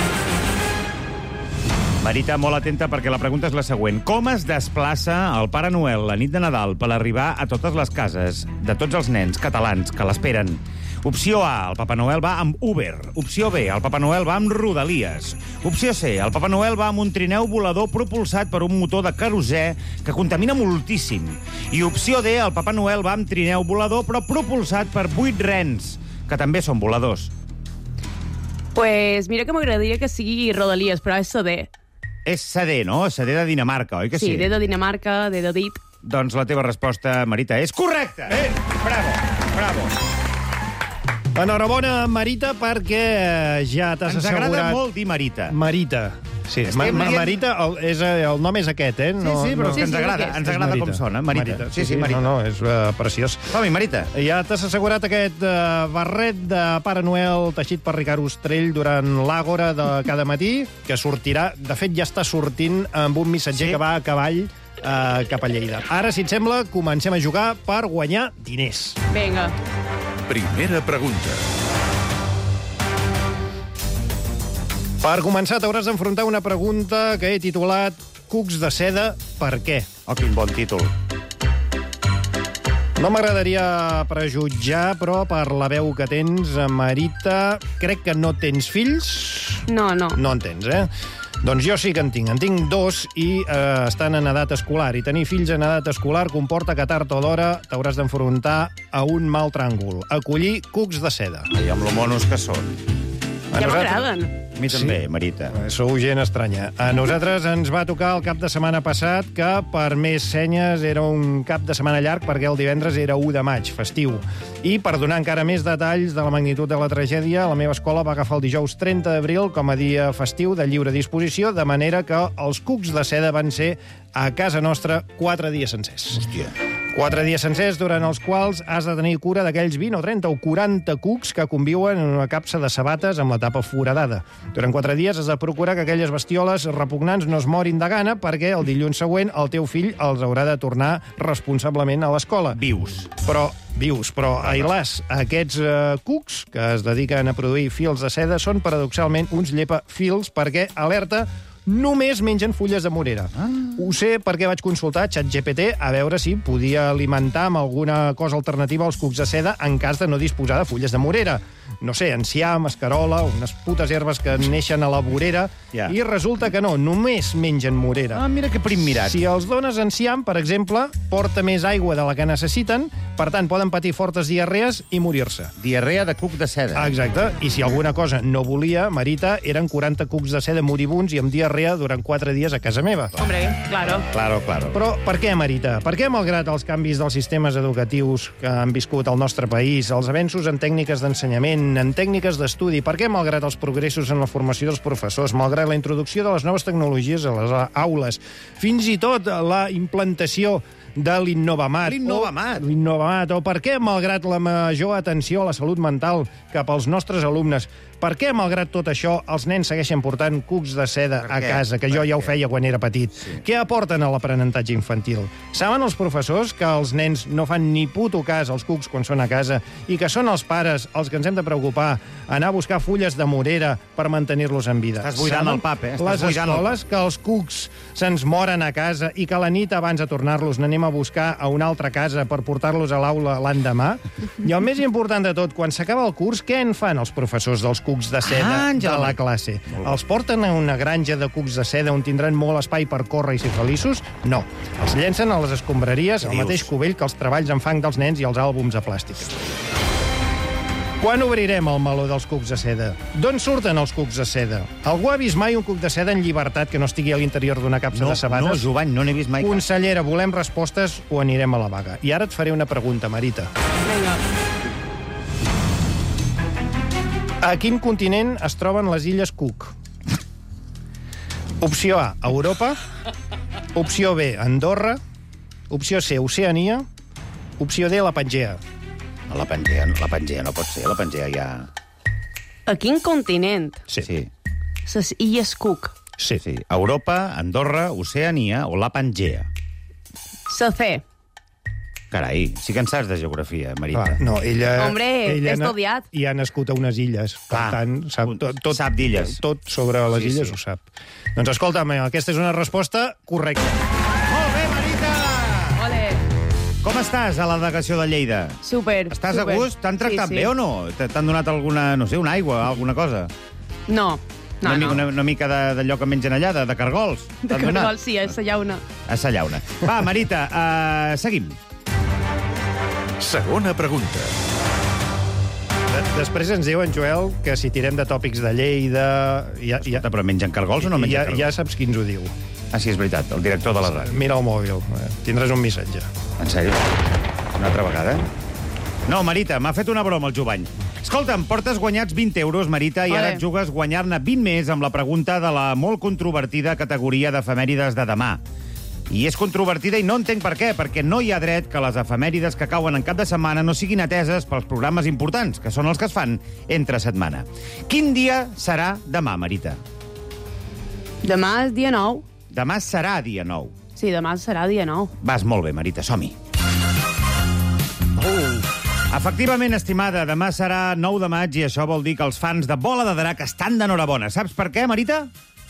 Marita, molt atenta, perquè la pregunta és la següent. Com es desplaça el Pare Noel la nit de Nadal per arribar a totes les cases de tots els nens catalans que l'esperen? Opció A, el Papa Noel va amb Uber. Opció B, el Papa Noel va amb Rodalies. Opció C, el Papa Noel va amb un trineu volador propulsat per un motor de querosè que contamina moltíssim. I opció D, el Papa Noel va amb trineu volador però propulsat per vuit rens, que també són voladors. Pues mira que m'agradaria que sigui Rodalies, però és C D. És C D, no? C D de Dinamarca, oi que sí? Sí, D de Dinamarca, D de dit. Doncs la teva resposta, Marita, és correcta. Eh, bravo, bravo. Enhorabona, Marita, perquè ja t'has Ens assegurat... Ens agrada molt dir Marita. Marita. Sí, ma ma Marita, el, és, el nom és aquest, eh? No, sí, sí, però no... és que ens agrada, ens agrada com sona. Marita. Marita. Sí, sí, Marita. No, no, és uh, preciós. Som-hi, Marita. Ja t'has assegurat aquest uh, barret de Pare Noel teixit per Ricard Ostrell durant l'àgora de cada matí, que sortirà, de fet ja està sortint amb un missatger sí. que va a cavall uh, cap a Lleida. Ara, si et sembla, comencem a jugar per guanyar diners. Vinga. Primera pregunta. Per començar, t'hauràs d'enfrontar una pregunta que he titulat Cucs de seda, per què? Oh, quin bon títol. No m'agradaria prejutjar, però per la veu que tens, Marita, crec que no tens fills? No, no. No en tens, eh? Doncs jo sí que en tinc. En tinc dos i eh, estan en edat escolar. I tenir fills en edat escolar comporta que tard o d'hora t'hauràs d'enfrontar a un mal tràngol. Acollir cucs de seda. I amb lo monos que són. Ja m'agraden. A mi també, sí. Marita. Sou gent estranya. A nosaltres ens va tocar el cap de setmana passat, que per més senyes era un cap de setmana llarg, perquè el divendres era u de maig, festiu. I per donar encara més detalls de la magnitud de la tragèdia, la meva escola va agafar el dijous trenta d'abril com a dia festiu de lliure disposició, de manera que els cucs de seda van ser a casa nostra quatre dies sencers. Hòstia. Quatre dies sencers durant els quals has de tenir cura d'aquells vint o trenta o quaranta cucs que conviuen en una capsa de sabates amb la tapa foradada. Durant quatre dies has de procurar que aquelles bestioles repugnants no es morin de gana, perquè el dilluns següent el teu fill els haurà de tornar responsablement a l'escola. Vius. Però vius, però, ai las, aquests eh, cucs que es dediquen a produir fils de seda són paradoxalment uns llepafils, perquè, alerta, només mengen fulles de morera. Ah. Ho sé perquè vaig consultar ChatGPT a veure si podia alimentar amb alguna cosa alternativa als cucs de seda en cas de no disposar de fulles de morera. No sé, enciam, escarola, unes putes herbes que neixen a la vorera, yeah. I resulta que no, només mengen morera. Ah, mira que prim mirat. Si els dones enciam, per exemple, porta més aigua de la que necessiten, per tant, poden patir fortes diarrees i morir-se. Diarrea de cuc de seda. Ah, exacte. I si alguna cosa no volia, Marita, eren quaranta cucs de seda moribuns i amb diarrea durant quatre dies a casa meva. Hombre, claro. Claro, claro. Però per què, Marita? Per què, malgrat els canvis dels sistemes educatius que han viscut al nostre país, els avenços en tècniques d'ensenyament, en tècniques d'estudi, per què, malgrat els progressos en la formació dels professors, malgrat la introducció de les noves tecnologies a les aules, fins i tot la implantació de l'Innovamat. L'Innovamat. O, L'Innovamat. O per què, malgrat la major atenció a la salut mental cap als nostres alumnes, per què, malgrat tot això, els nens segueixen portant cucs de seda a casa, que jo ja ho feia quan era petit? Sí. Què aporten a l'aprenentatge infantil? Saben els professors que els nens no fan ni puto cas als cucs quan són a casa i que són els pares els que ens hem de preocupar anar a buscar fulles de morera per mantenir-los en vida? Estàs buidant el pap, eh? Estàs les escoles el... que els cucs se'ns moren a casa i que la nit abans de tornar-los n'anem a buscar a una altra casa per portar-los a l'aula l'endemà? I el més important de tot, quan s'acaba el curs, què en fan els professors dels cucs de seda ah, de la classe? Els porten a una granja de cucs de seda on tindran molt espai per córrer i ser feliços? No. Els llencen a les escombraries al mateix cubell que els treballs en fang dels nens i els àlbums de plàstic. Quan obrirem el meló dels cucs de seda? D'on surten els cucs de seda? Algú ha vist mai un cuc de seda en llibertat que no estigui a l'interior d'una capsa No, de sabates? no, Jovany, no n'he vist mai cap. Consellera, volem respostes o anirem a la vaga? I ara et faré una pregunta, Marita. Vinga. A quin continent es troben les illes Cook? Opció A, Europa. Opció B, Andorra. Opció C, Oceania. Opció D, la Pangea. La Pangea, la Pangea no pot ser, la Pangea ja... A quin continent? Sí. sí. Les Illes Cook. Sí. sí. Europa, Andorra, Oceania o la Pangea. La C. Carai, sí que en saps de geografia, Marita. Ah, no, ella... Hombre, ella he estudiat. I ha nascut a unes illes. Per Ah, tant, sap tot, tot, sap d'illes. Tot sobre les Sí, illes sí. ho sap. Doncs escolta'm, aquesta és una resposta correcta. Molt bé, Marita! Ole. Com estàs a la delegació de Lleida? Super, Estàs super. a gust? T'han tractat sí, sí. bé o no? T'han donat alguna, no sé, una aigua, alguna cosa? No, no, una, no. Una, una mica de- d'allò que mengen allà, de, de cargols? De T'han donat? cargol, sí, a la llauna. A sa llauna. Va, Marita, uh, seguim. Segona pregunta. De Després ens diu en Joel que si tirem de tòpics de Lleida... Ja, ja, Escolta, però mengen cargols o no mengen ja, cargols? ja saps qui ens ho diu. Ah, sí, és veritat, el director de la ràdio. Mira el mòbil, eh, tindràs un missatge. En sèrio? Una altra vegada? No, Marita, m'ha fet una broma el Jovany. Escolta'm, portes guanyats vint euros, Marita, i ara Ole. et jugues guanyar-ne vint més amb la pregunta de la molt controvertida categoria d'efemèrides de demà. I és controvertida i no entenc per què, perquè no hi ha dret que les efemèrides que cauen en cap de setmana no siguin ateses pels programes importants, que són els que es fan entre setmana. Quin dia serà demà, Marita? Demà és dia nou. Demà serà dia nou. Sí, demà serà dia nou. Vas molt bé, Marita, som-hi. Uh. Efectivament, estimada, demà serà nou de maig i això vol dir que els fans de Bola de Drac estan d'enhorabona. Saps per què, Marita?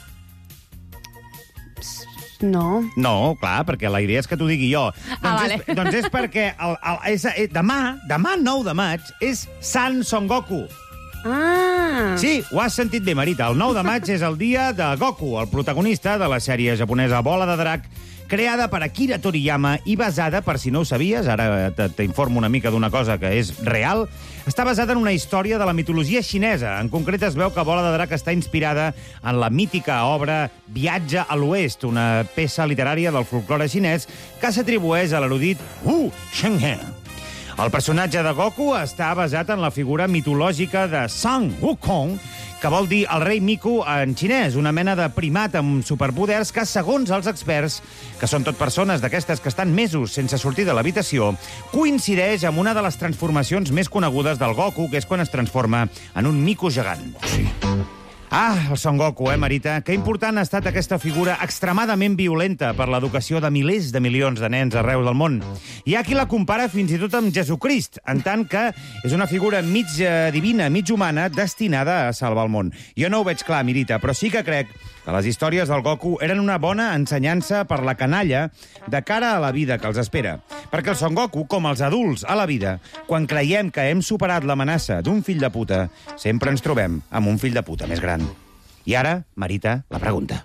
No. No, clar, perquè la idea és que t'ho digui jo. Ah, doncs, vale. és, doncs és perquè el, el, és, eh, demà, demà nou de maig, és Sant Son Goku. Ah. Sí, ho has sentit bé, Marita. El nou de maig és el dia de Goku, el protagonista de la sèrie japonesa Bola de Drac, creada per Akira Toriyama i basada, per si no ho sabies, ara te- t'informo una mica d'una cosa que és real, està basada en una història de la mitologia xinesa. En concret, es veu que Bola de Drac està inspirada en la mítica obra Viatge a l'Oest, una peça literària del folklore xinès que s'atribueix a l'erudit Wu Shenghe. El personatge de Goku està basat en la figura mitològica de Sun Wukong, que vol dir el rei Miku en xinès, una mena de primat amb superpoders que, segons els experts, que són tot persones d'aquestes que estan mesos sense sortir de l'habitació, coincideix amb una de les transformacions més conegudes del Goku, que és quan es transforma en un Miku gegant. Sí. Ah, el Son Goku, eh, Marita? Que important ha estat aquesta figura extremadament violenta per l'educació de milers de milions de nens arreu del món. Hi ha qui la compara fins i tot amb Jesucrist, en tant que és una figura mig eh, divina, mig humana, destinada a salvar el món. Jo no ho veig clar, Mirita, però sí que crec que les històries del Goku eren una bona ensenyança per la canalla de cara a la vida que els espera. Perquè el Son Goku, com els adults a la vida, quan creiem que hem superat l'amenaça d'un fill de puta, sempre ens trobem amb un fill de puta més gran. I ara, Marita, la pregunta.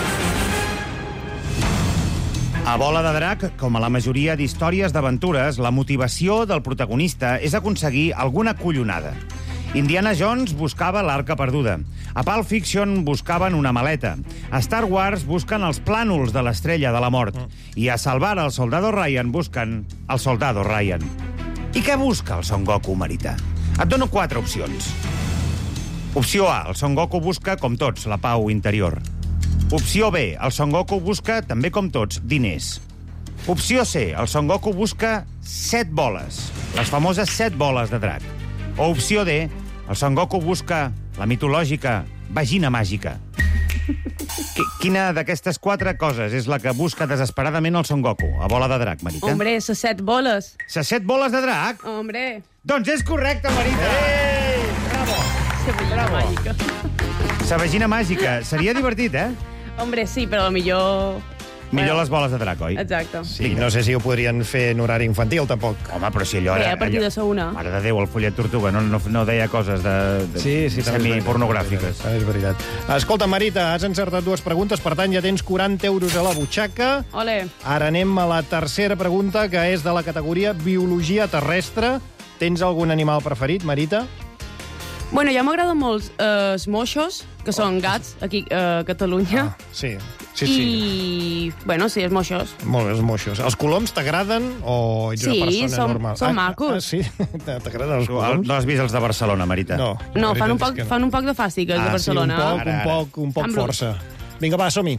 A Bola de Drac, com a la majoria d'històries d'aventures, la motivació del protagonista és aconseguir alguna collonada. Indiana Jones buscava l'arca perduda. A Pulp Fiction buscaven una maleta. A Star Wars busquen els plànols de l'estrella de la mort. I a Salvar el Soldado Ryan busquen el Soldado Ryan. I què busca el Son Goku, Marita? Et dono quatre opcions. Opció A, el Son Goku busca, com tots, la pau interior. Opció B, el Son Goku busca, també com tots, diners. Opció C, el Son Goku busca set boles, les famoses set boles de drac. O opció D, el Son Goku busca la mitològica vagina màgica. Qu- Quina d'aquestes quatre coses és la que busca desesperadament el Son Goku a Bola de Drac, Marita? Hombre, ses set boles. Ses set boles de drac? Hombre. Doncs és correcte, Marita! Ei! Bravo! Bravo. Màgica. Sa vagina màgica. Seria divertit, eh? Hombre, sí, però millor... Millor les boles de drac, oi? Exacte. Sí, no sé si ho podrien fer en horari infantil, tampoc. Home, però si allò Bé, era... a partir de la una. Mare de Déu, el follet tortuga no, no, no deia coses de, de Sí, sí, també és veritat, semipornogràfiques. també És veritat. Escolta, Marita, has encertat dues preguntes, per tant ja tens quaranta euros a la butxaca. Ole. Ara anem a la tercera pregunta, que és de la categoria Biologia terrestre. Tens algun animal preferit, Marita? Bueno, ja m'agraden molt eh, els moixos, que són gats, aquí eh, a Catalunya. Ah, sí, sí, sí. I, bueno, sí, els moixos. Molt bé, els moixos. Els coloms t'agraden o ets Sí, una persona som- normal? són ah, macos. Ah, sí? T'agraden els Tu coloms? no has vist els de Barcelona, Marita? No. No, fan un, veritat poc, és que no. fan un poc de fàstic, els Ah, de Barcelona. sí, un poc, Ara, un ara. poc, un poc Amb lo- força. Vinga, va, som-hi.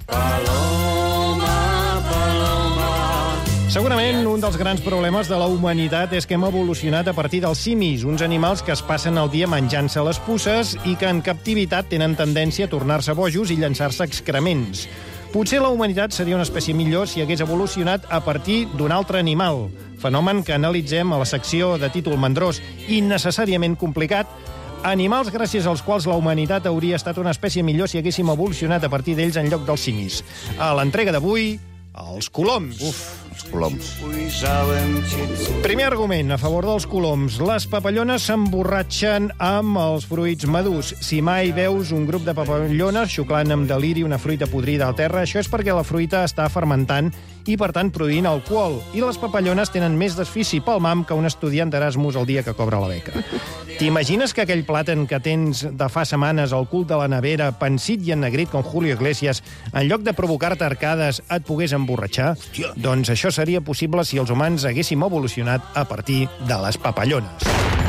Segurament un dels grans problemes de la humanitat és que hem evolucionat a partir dels simis, uns animals que es passen el dia menjant-se les puces i que en captivitat tenen tendència a tornar-se bojos i llançar-se excrements. Potser la humanitat seria una espècie millor si hagués evolucionat a partir d'un altre animal, fenomen que analitzem a la secció de títol mandrós innecessàriament complicat, animals gràcies als quals la humanitat hauria estat una espècie millor si haguéssim evolucionat a partir d'ells en lloc dels simis. A l'entrega d'avui, els coloms. Uf, els coloms. Primer argument a favor dels coloms. Les papallones s'emborratxen amb els fruits madurs. Si mai veus un grup de papallones xuclant amb deliri una fruita podrida al terra, això és perquè la fruita està fermentant i, per tant, produint alcohol. I les papallones tenen més desfici pel mam que un estudiant d'Erasmus el dia que cobra la beca. T'imagines que aquell plàtan que tens de fa setmanes al cul de la nevera, pensit i ennegrit com Julio Iglesias, en lloc de provocar-te arcades, et pogués emborratxar? Hòstia. Doncs això seria possible si els humans haguéssim evolucionat a partir de les papallones.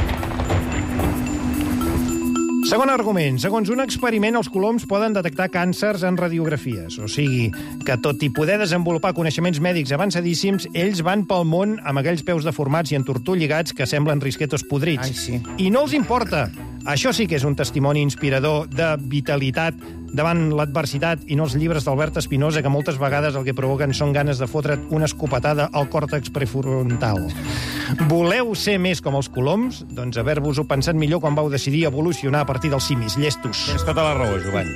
Segon argument. Segons un experiment, els coloms poden detectar càncers en radiografies. O sigui, que tot i poder desenvolupar coneixements mèdics avançadíssims, ells van pel món amb aquells peus deformats i entortolligats que semblen risquetos podrits. Ai, sí. I no els importa. Això sí que és un testimoni inspirador de vitalitat davant l'adversitat i no els llibres d'Albert Espinosa, que moltes vegades el que provoquen són ganes de fotre't una escopetada al còrtex prefrontal. Voleu ser més com els coloms? Doncs haver-vos-ho pensat millor quan vau decidir evolucionar a partir dels simis, llestos. Tens tota la raó, Joan.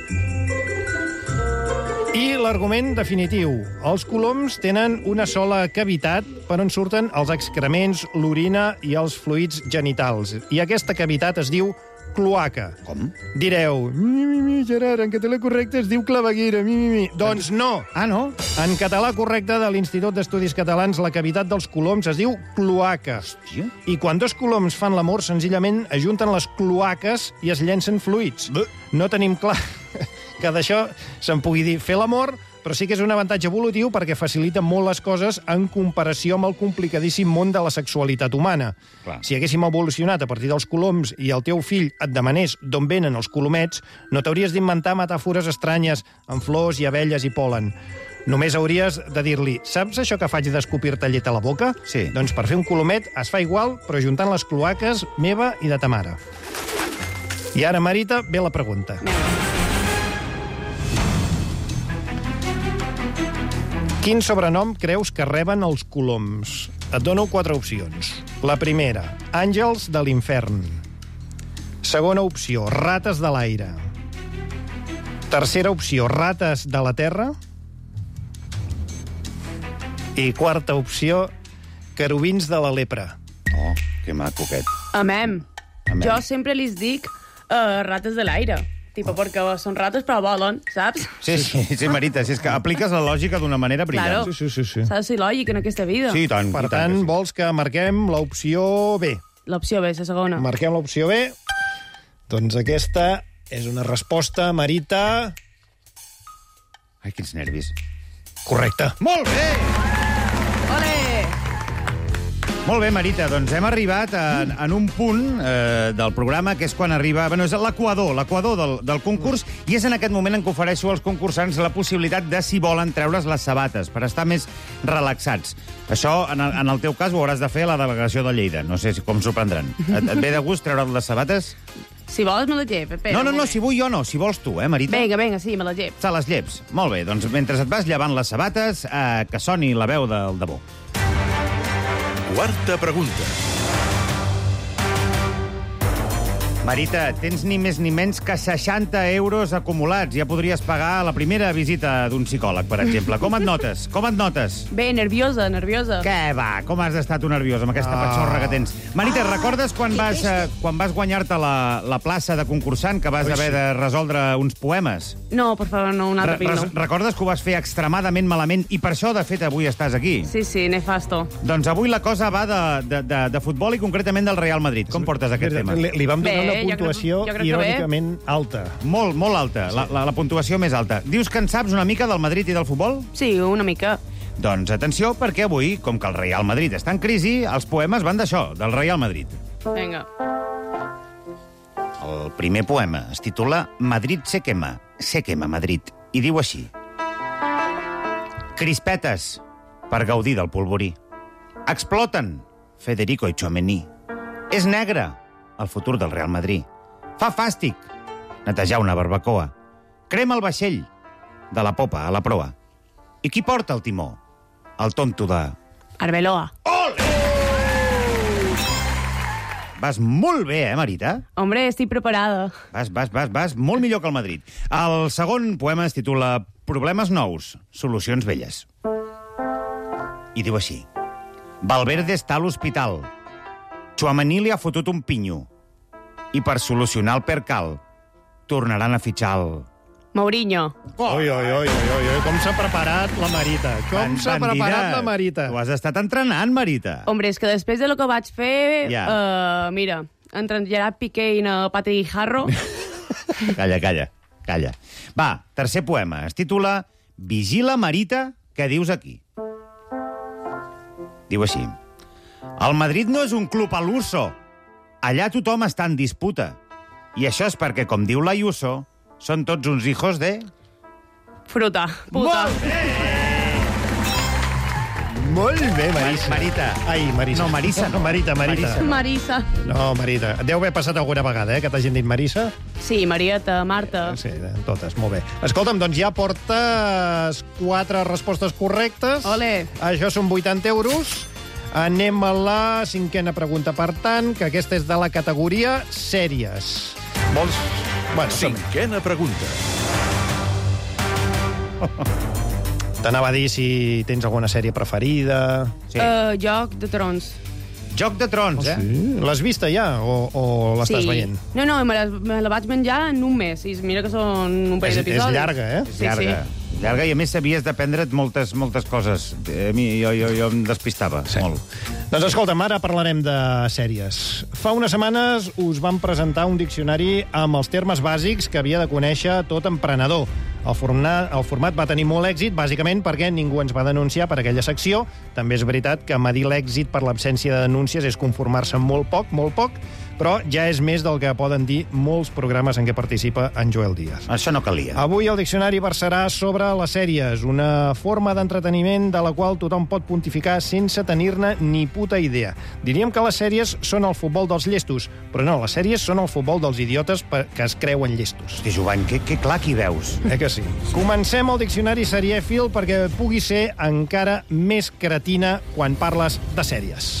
I l'argument definitiu. Els coloms tenen una sola cavitat per on surten els excrements, l'orina i els fluids genitals. I aquesta cavitat es diu cloaca. Com? Direu, mi, mi, mi, Gerard, en català correcte es diu claveguera, mi, mi, mi. Doncs no. Ah, no? En català correcte de l'Institut d'Estudis Catalans, la cavitat dels coloms es diu cloaca. Hòstia. I quan dos coloms fan l'amor, senzillament ajunten les cloaques i es llencen fluids. Bé. No tenim clar que d'això se'n pugui dir fer l'amor, però sí que és un avantatge evolutiu perquè facilita molt les coses en comparació amb el complicadíssim món de la sexualitat humana. Clar. Si haguéssim evolucionat a partir dels coloms i el teu fill et demanés d'on venen els colomets, no t'hauries d'inventar metàfores estranyes amb flors i abelles i pol·len. Només hauries de dir-li, saps això que faig d'escopir-te llet a la boca? Sí. Doncs per fer un colomet es fa igual, però juntant les cloaques meva i de ta mare. I ara, Marita, ve la pregunta. Quin sobrenom creus que reben els coloms? Et dono quatre opcions. La primera, àngels de l'infern. Segona opció, rates de l'aire. Tercera opció, rates de la terra. I quarta opció, querubins de la lepra. Oh, que maco aquest. Amem. Amem. Jo sempre li dic uh, rates de l'aire. Tipo, perquè són rates però volen, saps? Sí, sí, sí, Marita, si és que apliques la lògica d'una manera brillant. Claro. Sí, sí, sí. S'ha de ser lògic en aquesta vida. Sí, i tant, Per i tant tant, que sí. vols que marquem l'opció B. L'opció B, la segona. Marquem l'opció B. Doncs aquesta és una resposta, Marita... Ai, quins nervis. Correcte. Molt bé! Ole! Molt bé, Marita, doncs hem arribat en, en un punt eh, del programa que és quan arriba... Bueno, és l'equador, l'equador del, del concurs, i és en aquest moment en què ofereixo als concursants la possibilitat de, si volen, treure's les sabates, per estar més relaxats. Això, en el, en el teu cas, ho hauràs de fer a la delegació de Lleida. No sé si com s'ho prendran. Et, et ve de gust treure't les sabates? Si vols, me la llep. Espera, No, no, un no, moment. si vull jo no, si vols tu, eh, Marita? Vinga, vinga, sí, me la llep. Se les lleps. Molt bé, doncs mentre et vas llevant les sabates, eh, que soni la veu del debò. Quarta pregunta. Marita, tens ni més ni menys que seixanta euros acumulats. Ja podries pagar la primera visita d'un psicòleg, per exemple. Com et notes? Com et notes? Bé, nerviosa, nerviosa. Què va? Com has d'estar tu nerviosa amb aquesta Ah. patxorra que tens? Marita, recordes quan vas, eh, quan vas guanyar-te la, la plaça de concursant, que vas Ui, haver sí. de resoldre uns poemes? No, per favor, no, un altre Re- pic, res- no. Recordes que ho vas fer extremadament malament i per això, de fet, avui estàs aquí? Sí, sí, nefasto. Doncs avui la cosa va de, de, de, de futbol i concretament del Real Madrid. Com portes aquest tema? Li, li vam donar Bé. una jo crec- puntuació jo crec que irònicament alta. Molt, molt alta. La, la, la puntuació més alta. Dius que en saps una mica del Madrid i del futbol? Sí, una mica. Doncs atenció, perquè avui, com que el Real Madrid està en crisi, els poemes van d'això, del Real Madrid. Vinga. El primer poema es titula Madrid se quema, se quema Madrid, i diu així. Crispetes, per gaudir del polvorí. Exploten, Federico i Tchouaméni. És negre, el futur del Real Madrid. Fa fàstic, netejar una barbacoa. Crema el vaixell, de la popa a la proa. I qui porta el timó? El tonto de... Arbeloa. Vas molt bé, eh, Marita? Hombre, estic preparada. Vas, vas, vas, vas molt millor que el Madrid. El segon poema es titula Problemes nous, solucions velles. I diu així. Valverde està a l'hospital. Tchouaméni li ha fotut un pinyo. I per solucionar el percal, tornaran a fitxar el... Mourinho. Oh. Oi, oi, oi, oi, oi, com s'ha preparat la Marita. Com s'ha preparat la Marita. Tu has estat entrenant, Marita. Hombre, és que després de lo que vaig fer... Ja. Uh, mira, entre Gerard Piqué i no Patrick Harro... Calla, calla, calla. Va, tercer poema. Es titula Vigila, Marita, què dius aquí? Diu així. El Madrid no és un club a l'uso. Allà tothom està en disputa. I això és perquè, com diu l'Ayuso, són tots uns hijos de... Fruta. Puta. Molt bé! Molt bé, Marisa. Marita. Ai, Marisa. No, Marisa, no. Marita, Marita. Marisa. No, Marita. Deu haver passat alguna vegada, eh, que t'hagin dit Marisa. Sí, Marieta, Marta. Sí, totes, molt bé. Escolta'm, doncs ja portes quatre respostes correctes. Ole. Això són vuitanta euros. Anem a la cinquena pregunta, per tant, que aquesta és de la categoria sèries. Vols... Bueno, Cinquena pregunta. T'anava a dir si tens alguna sèrie preferida... Sí. Uh, Joc de Trons. Joc de Trons, eh? Sí. L'has vista ja o, o l'estàs sí. veient? No, no, me la, me la vaig menjar en un mes. I mira que són un parell És, d'episodis. és llarga, eh? És llarga. Sí. Llarga, i a més sabies d'aprendre't moltes, moltes coses. A mi, jo, jo, jo em despistava sí. molt. Doncs escolta'm, ara parlarem de sèries. Fa unes setmanes us vam presentar un diccionari amb els termes bàsics que havia de conèixer tot emprenedor. El format, el format va tenir molt èxit, bàsicament perquè ningú ens va denunciar per aquella secció. També és veritat que medir l'èxit per l'absència de denúncies és conformar-se amb molt poc, molt poc, però ja és més del que poden dir molts programes en què participa en Joel Díaz. Això no calia. Avui el diccionari versarà sobre les sèries, una forma d'entreteniment de la qual tothom pot pontificar sense tenir-ne ni puta idea. Diríem que les sèries són el futbol dels llestos, però no, les sèries són el futbol dels idiotes que es creuen llestos. Hosti, Jovany, que, que clar que hi veus. Eh que sí? Comencem el diccionari serièfil perquè pugui ser encara més cretina quan parles de sèries.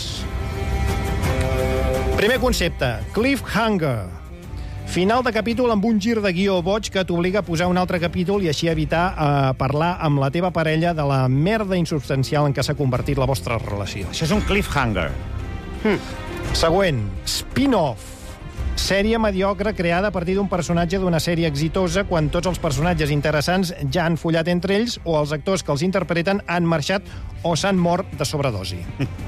Primer concepte, cliffhanger. Final de capítol amb un gir de guió boig que t'obliga a posar un altre capítol i així evitar eh, parlar amb la teva parella de la merda insubstancial en què s'ha convertit la vostra relació. Això és un cliffhanger. Hm. Següent, spin-off. Sèrie mediocre creada a partir d'un personatge d'una sèrie exitosa quan tots els personatges interessants ja han follat entre ells o els actors que els interpreten han marxat o s'han mort de sobredosi.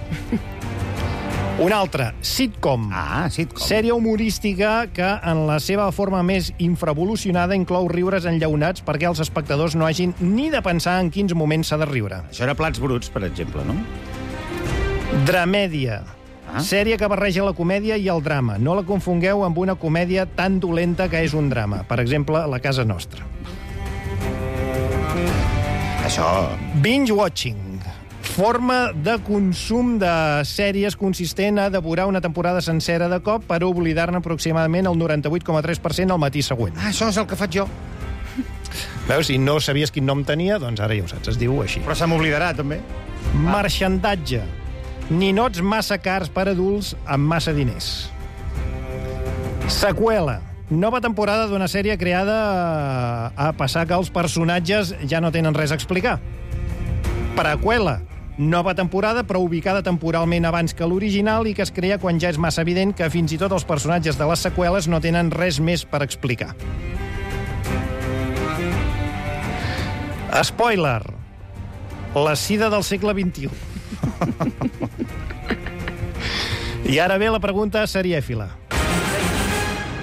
Un altre, sitcom. Ah, sitcom. Sèrie humorística que, en la seva forma més infraevolucionada, inclou riures enllaunats perquè els espectadors no hagin ni de pensar en quins moments s'ha de riure. Això era Plats Bruts, per exemple, no? Dramèdia. Ah? Sèrie que barreja la comèdia i el drama. No la confongueu amb una comèdia tan dolenta que és un drama. Per exemple, La casa nostra. Això... Binge-watching. Forma de consum de sèries consistent a devorar una temporada sencera de cop per oblidar-ne aproximadament el noranta-vuit coma tres per cent al matí següent. Ah, això és el que faig jo. Veus, si no sabies quin nom tenia, doncs ara ja ho saps, es diu així. Però se m'oblidarà, també. Marxandatge. Ninots massa cars per adults amb massa diners. Seqüela. Nova temporada d'una sèrie creada a passar que els personatges ja no tenen res a explicar. Preqüela. Nova temporada, però ubicada temporalment abans que l'original i que es crea quan ja és massa evident que fins i tot els personatges de les seqüeles no tenen res més per explicar. Spoiler. La sida del segle vint-i-u. I ara ve la pregunta serièfila.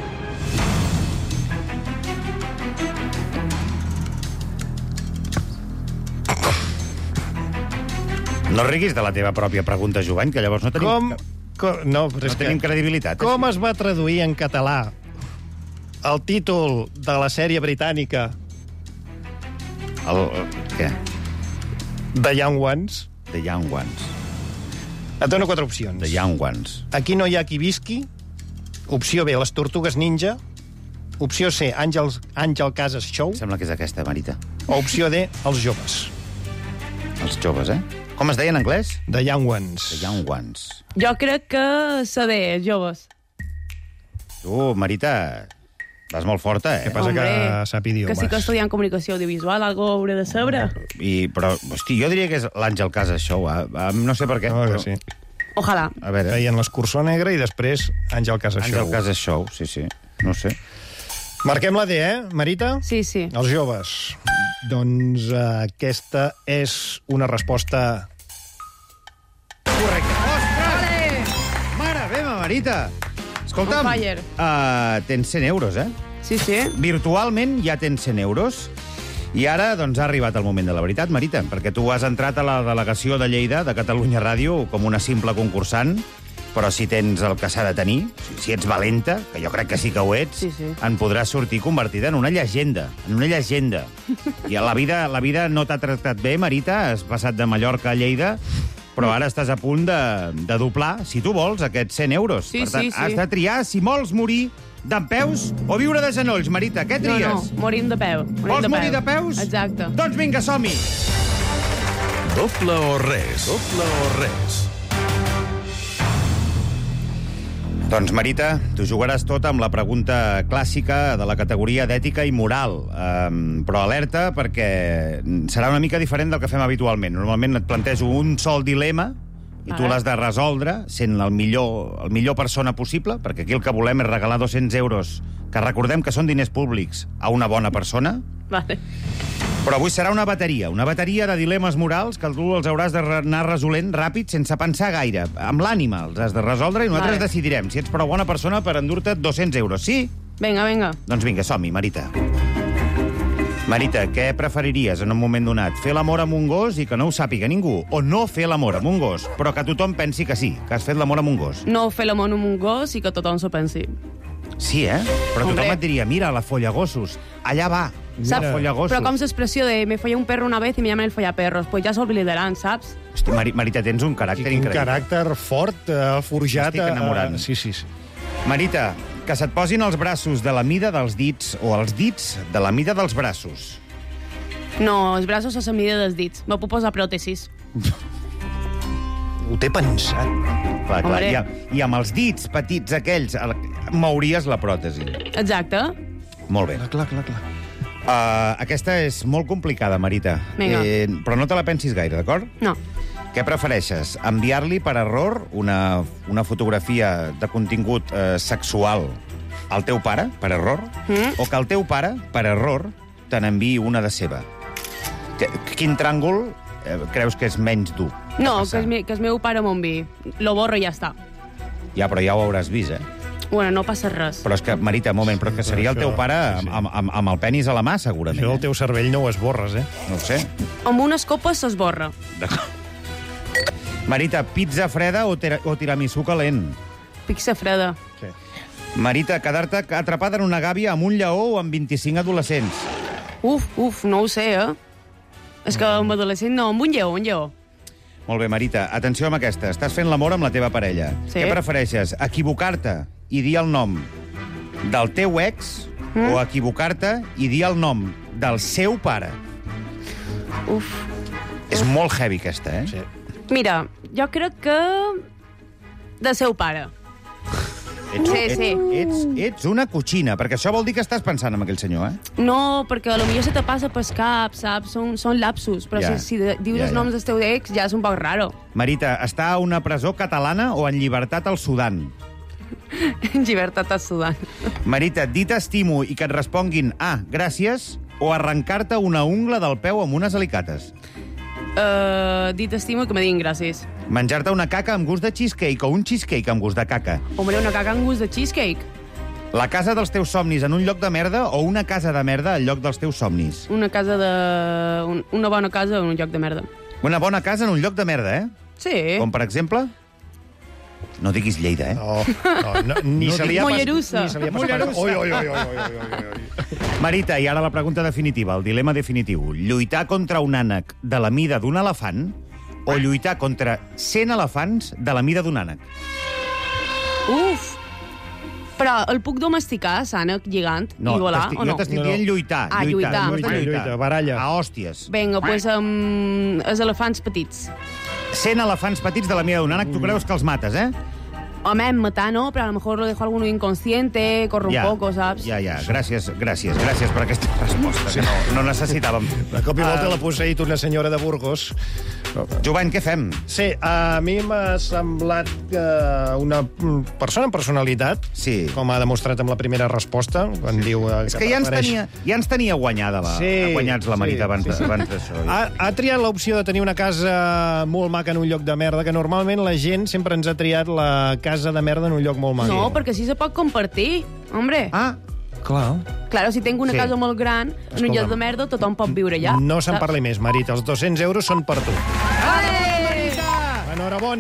No riguis de la teva pròpia pregunta, Jovany, que llavors no tenim... Com... com no, però és no tenim que... credibilitat. Com es va traduir en català el títol de la sèrie britànica? El... Què? The Young Ones. The Young Ones. Et dono quatre opcions. The Young Ones. Aquí no hi ha qui visqui. Opció B, les Tortugues Ninja. Opció C, Àngels, Àngel Casas Show. Sembla que és aquesta, Marita. O opció D, Els Joves. Els joves, eh? Com es deia en anglès? The Young Ones. The Young Ones. Jo crec que saber, joves. Tu, Marita, vas molt forta, eh? Què passa Hombre, que sap idiomes? Que sí que estudiant comunicació audiovisual, algo hauré de saber. I, però, hosti, jo diria que és l'Àngel Casas Show, eh? No sé per què. No, però... sí. Ojalà. A veure... Feien l'Escurçó Negre i després Àngel Casas Show. Àngel Casas Show, sí, sí. No sé. Marquem la D, eh, Marita? Sí, sí. Els joves. Doncs uh, aquesta és una resposta... Correcte. Ostres! Mare meva, Marita! Escolta'm, On fire. uh, tens cent euros, eh? Sí, sí. Virtualment ja tens cent euros. I ara, doncs, ha arribat el moment de la veritat, Marita, perquè tu has entrat a la delegació de Lleida, de Catalunya Ràdio, com una simple concursant, però si tens el que s'ha de tenir, si ets valenta, que jo crec que sí que ho ets, sí, sí. en podràs sortir convertida en una llegenda, en una llegenda. I a la vida, la vida no t'ha tractat bé, Marita, has passat de Mallorca a Lleida, però ara estàs a punt de, de doblar, si tu vols, aquests cent euros. Sí, per tant, sí, sí. has de triar si vols morir d'en peus o viure de genolls, Marita. Què tries? No, no, morim de peu. Morim Vols de morir peu. de peus? Exacte. Doncs vinga, som-hi! Doble o res. Doble o res. Doncs, Marita, tu jugaràs tot amb la pregunta clàssica de la categoria d'ètica i moral. Um, però alerta, perquè serà una mica diferent del que fem habitualment. Normalment et plantejo un sol dilema i tu l'has de resoldre sent el millor, el millor persona possible, perquè aquí el que volem és regalar dos-cents euros, que recordem que són diners públics, a una bona persona. Vale. Però avui serà una bateria, una bateria de dilemes morals que tu els hauràs d'anar resolent ràpid, sense pensar gaire. Amb l'ànima els has de resoldre i nosaltres Vale. decidirem si ets prou bona persona per endur-te dos-cents euros. Sí? Vinga, vinga. Doncs vinga, som-hi, Marita. Marita, què preferiries en un moment donat? Fer l'amor amb un gos i que no ho sàpiga ningú? O no fer l'amor amb un gos, però que tothom pensi que sí, que has fet l'amor amb un gos? No fer l'amor amb un gos i que tothom s'ho pensi. Sí, eh? Però Hombre. tothom et diria, mira, la follagossos, allà va, Saps? la follagossos. Però com l'expressió de me follé un perro una vez y me llaman el follaperros, pues ja s'oblidaran, saps? Hosti, Mari- Marita, tens un caràcter Quin increïble. caràcter fort, uh, forjat... M'estic enamorant. Uh, sí, sí, sí. Marita, que se't posin els braços de la mida dels dits o els dits de la mida dels braços. No, els braços a la mida dels dits. Me puc posar pròtesis. Ho té pensat. Clar, clar. Hombre. I, a- I amb els dits petits aquells el- mouries la pròtesi. Exacte. Molt bé. Clar, clar, clar. Uh, aquesta és molt complicada, Marita. Vinga. Eh, però no te la pensis gaire, d'acord? No. Què prefereixes? Enviar-li per error una, una fotografia de contingut eh, sexual al teu pare, per error, Mm. o que el teu pare, per error, te n'enviï una de seva? Que- Quin tràngol eh, creus que és menys dur? de No, que passar? el, me, que el meu pare m'enviï. Lo borro i ja està. Ja, però ja ho hauràs vist, eh? Bueno, no passa res. Però és que, Marita, un moment, però que seria el teu Això, pare sí, sí. amb, amb, amb el penis a la mà, segurament. Això del Eh? teu cervell no ho esborres, eh? No ho sé. Amb unes copes s'esborra. Marita, pizza freda o, tira, o tiramisú calent? Pizza freda. Sí. Marita, quedar-te atrapada en una gàbia amb un lleó o amb vint-i-cinc adolescents? Uf, uf, no ho sé, eh? És que amb adolescent no, amb un lleó, un lleó. Molt bé, Marita, atenció amb aquesta. Estàs fent l'amor amb la teva parella. Sí. Què prefereixes, equivocar-te i dir el nom del teu ex Mm. o equivocar-te i dir el nom del seu pare? Uf. És molt heavy, aquesta, eh? Sí. Mira, jo crec que... del seu pare. Ets, Sí, ets, sí. Ets, ets una cotxina, perquè això vol dir que estàs pensant en aquell senyor, eh? No, perquè potser se te passa pel cap, saps? Són, són lapsus, però Ja. si, si de- dius Ja, els ja. noms del teu ex ja és un poc raro. Marita, està a una presó catalana o en llibertat al Sudan? En llibertat al Sudan. Marita, dir t'estimo i que et responguin ah, gràcies, o arrencar-te una ungla del peu amb unes alicates. Uh, dit estimo que me diguin gràcies. Menjar-te una caca amb gust de cheesecake o un cheesecake amb gust de caca. Hombre, una caca amb gust de cheesecake. La casa dels teus somnis en un lloc de merda o una casa de merda al lloc dels teus somnis. Una casa de... un- una bona casa en un lloc de merda. Una bona casa en un lloc de merda, eh? Sí. Com, per exemple... No diguis Lleida, eh? No, no, no ni no se li ha pas- Mollerussa. ni se li ha passat. Mollerussa. Ui, ui, ui, ui, ui, ui, ui. Marita, i ara la pregunta definitiva, el dilema definitiu. Lluitar contra un ànec de la mida d'un elefant o lluitar contra cent elefants de la mida d'un ànec? Uf! Però el puc domesticar, s'ànec lligant, No, i volar, t'estic- o no? jo t'estic dient lluitar. Ah, lluitar. Lluitar, Lluita, lluita, baralla. A hòsties. Vinga, doncs amb els elefants petits. cent elefants petits de la mida d'un ànec, tu creus que els mates, eh? Home, matar no, però a lo mejor lo dejo alguno inconsciente, corre un poco, saps? Ja, ja, gràcies, gràcies, gràcies per aquesta resposta, que no, no necessitàvem. De cop i volta Ah. l'ha posseït una senyora de Burgos. Jovany, què fem? Sí, a mi m'ha semblat que una persona amb personalitat, sí. com ha demostrat amb la primera resposta, quan sí. diu... eh, És que ja ens, prefereix- tenia, ja ens tenia guanyada, la, Sí, guanyats la Marita sí, abans, sí, sí. abans d'això. Ha, ha triat l'opció de tenir una casa molt maca en un lloc de merda, que normalment la gent sempre ens ha triat la casa de merda en un lloc molt maco. No, perquè així se pot compartir, hombre. Ah, clar. Claro, si tinc una Sí. casa molt gran, en un Escolta'm. lloc de merda, tothom pot viure allà. No se'n saps? parli més, Marita. Els dos-cents euros són per tu. Ai! Enhorabona.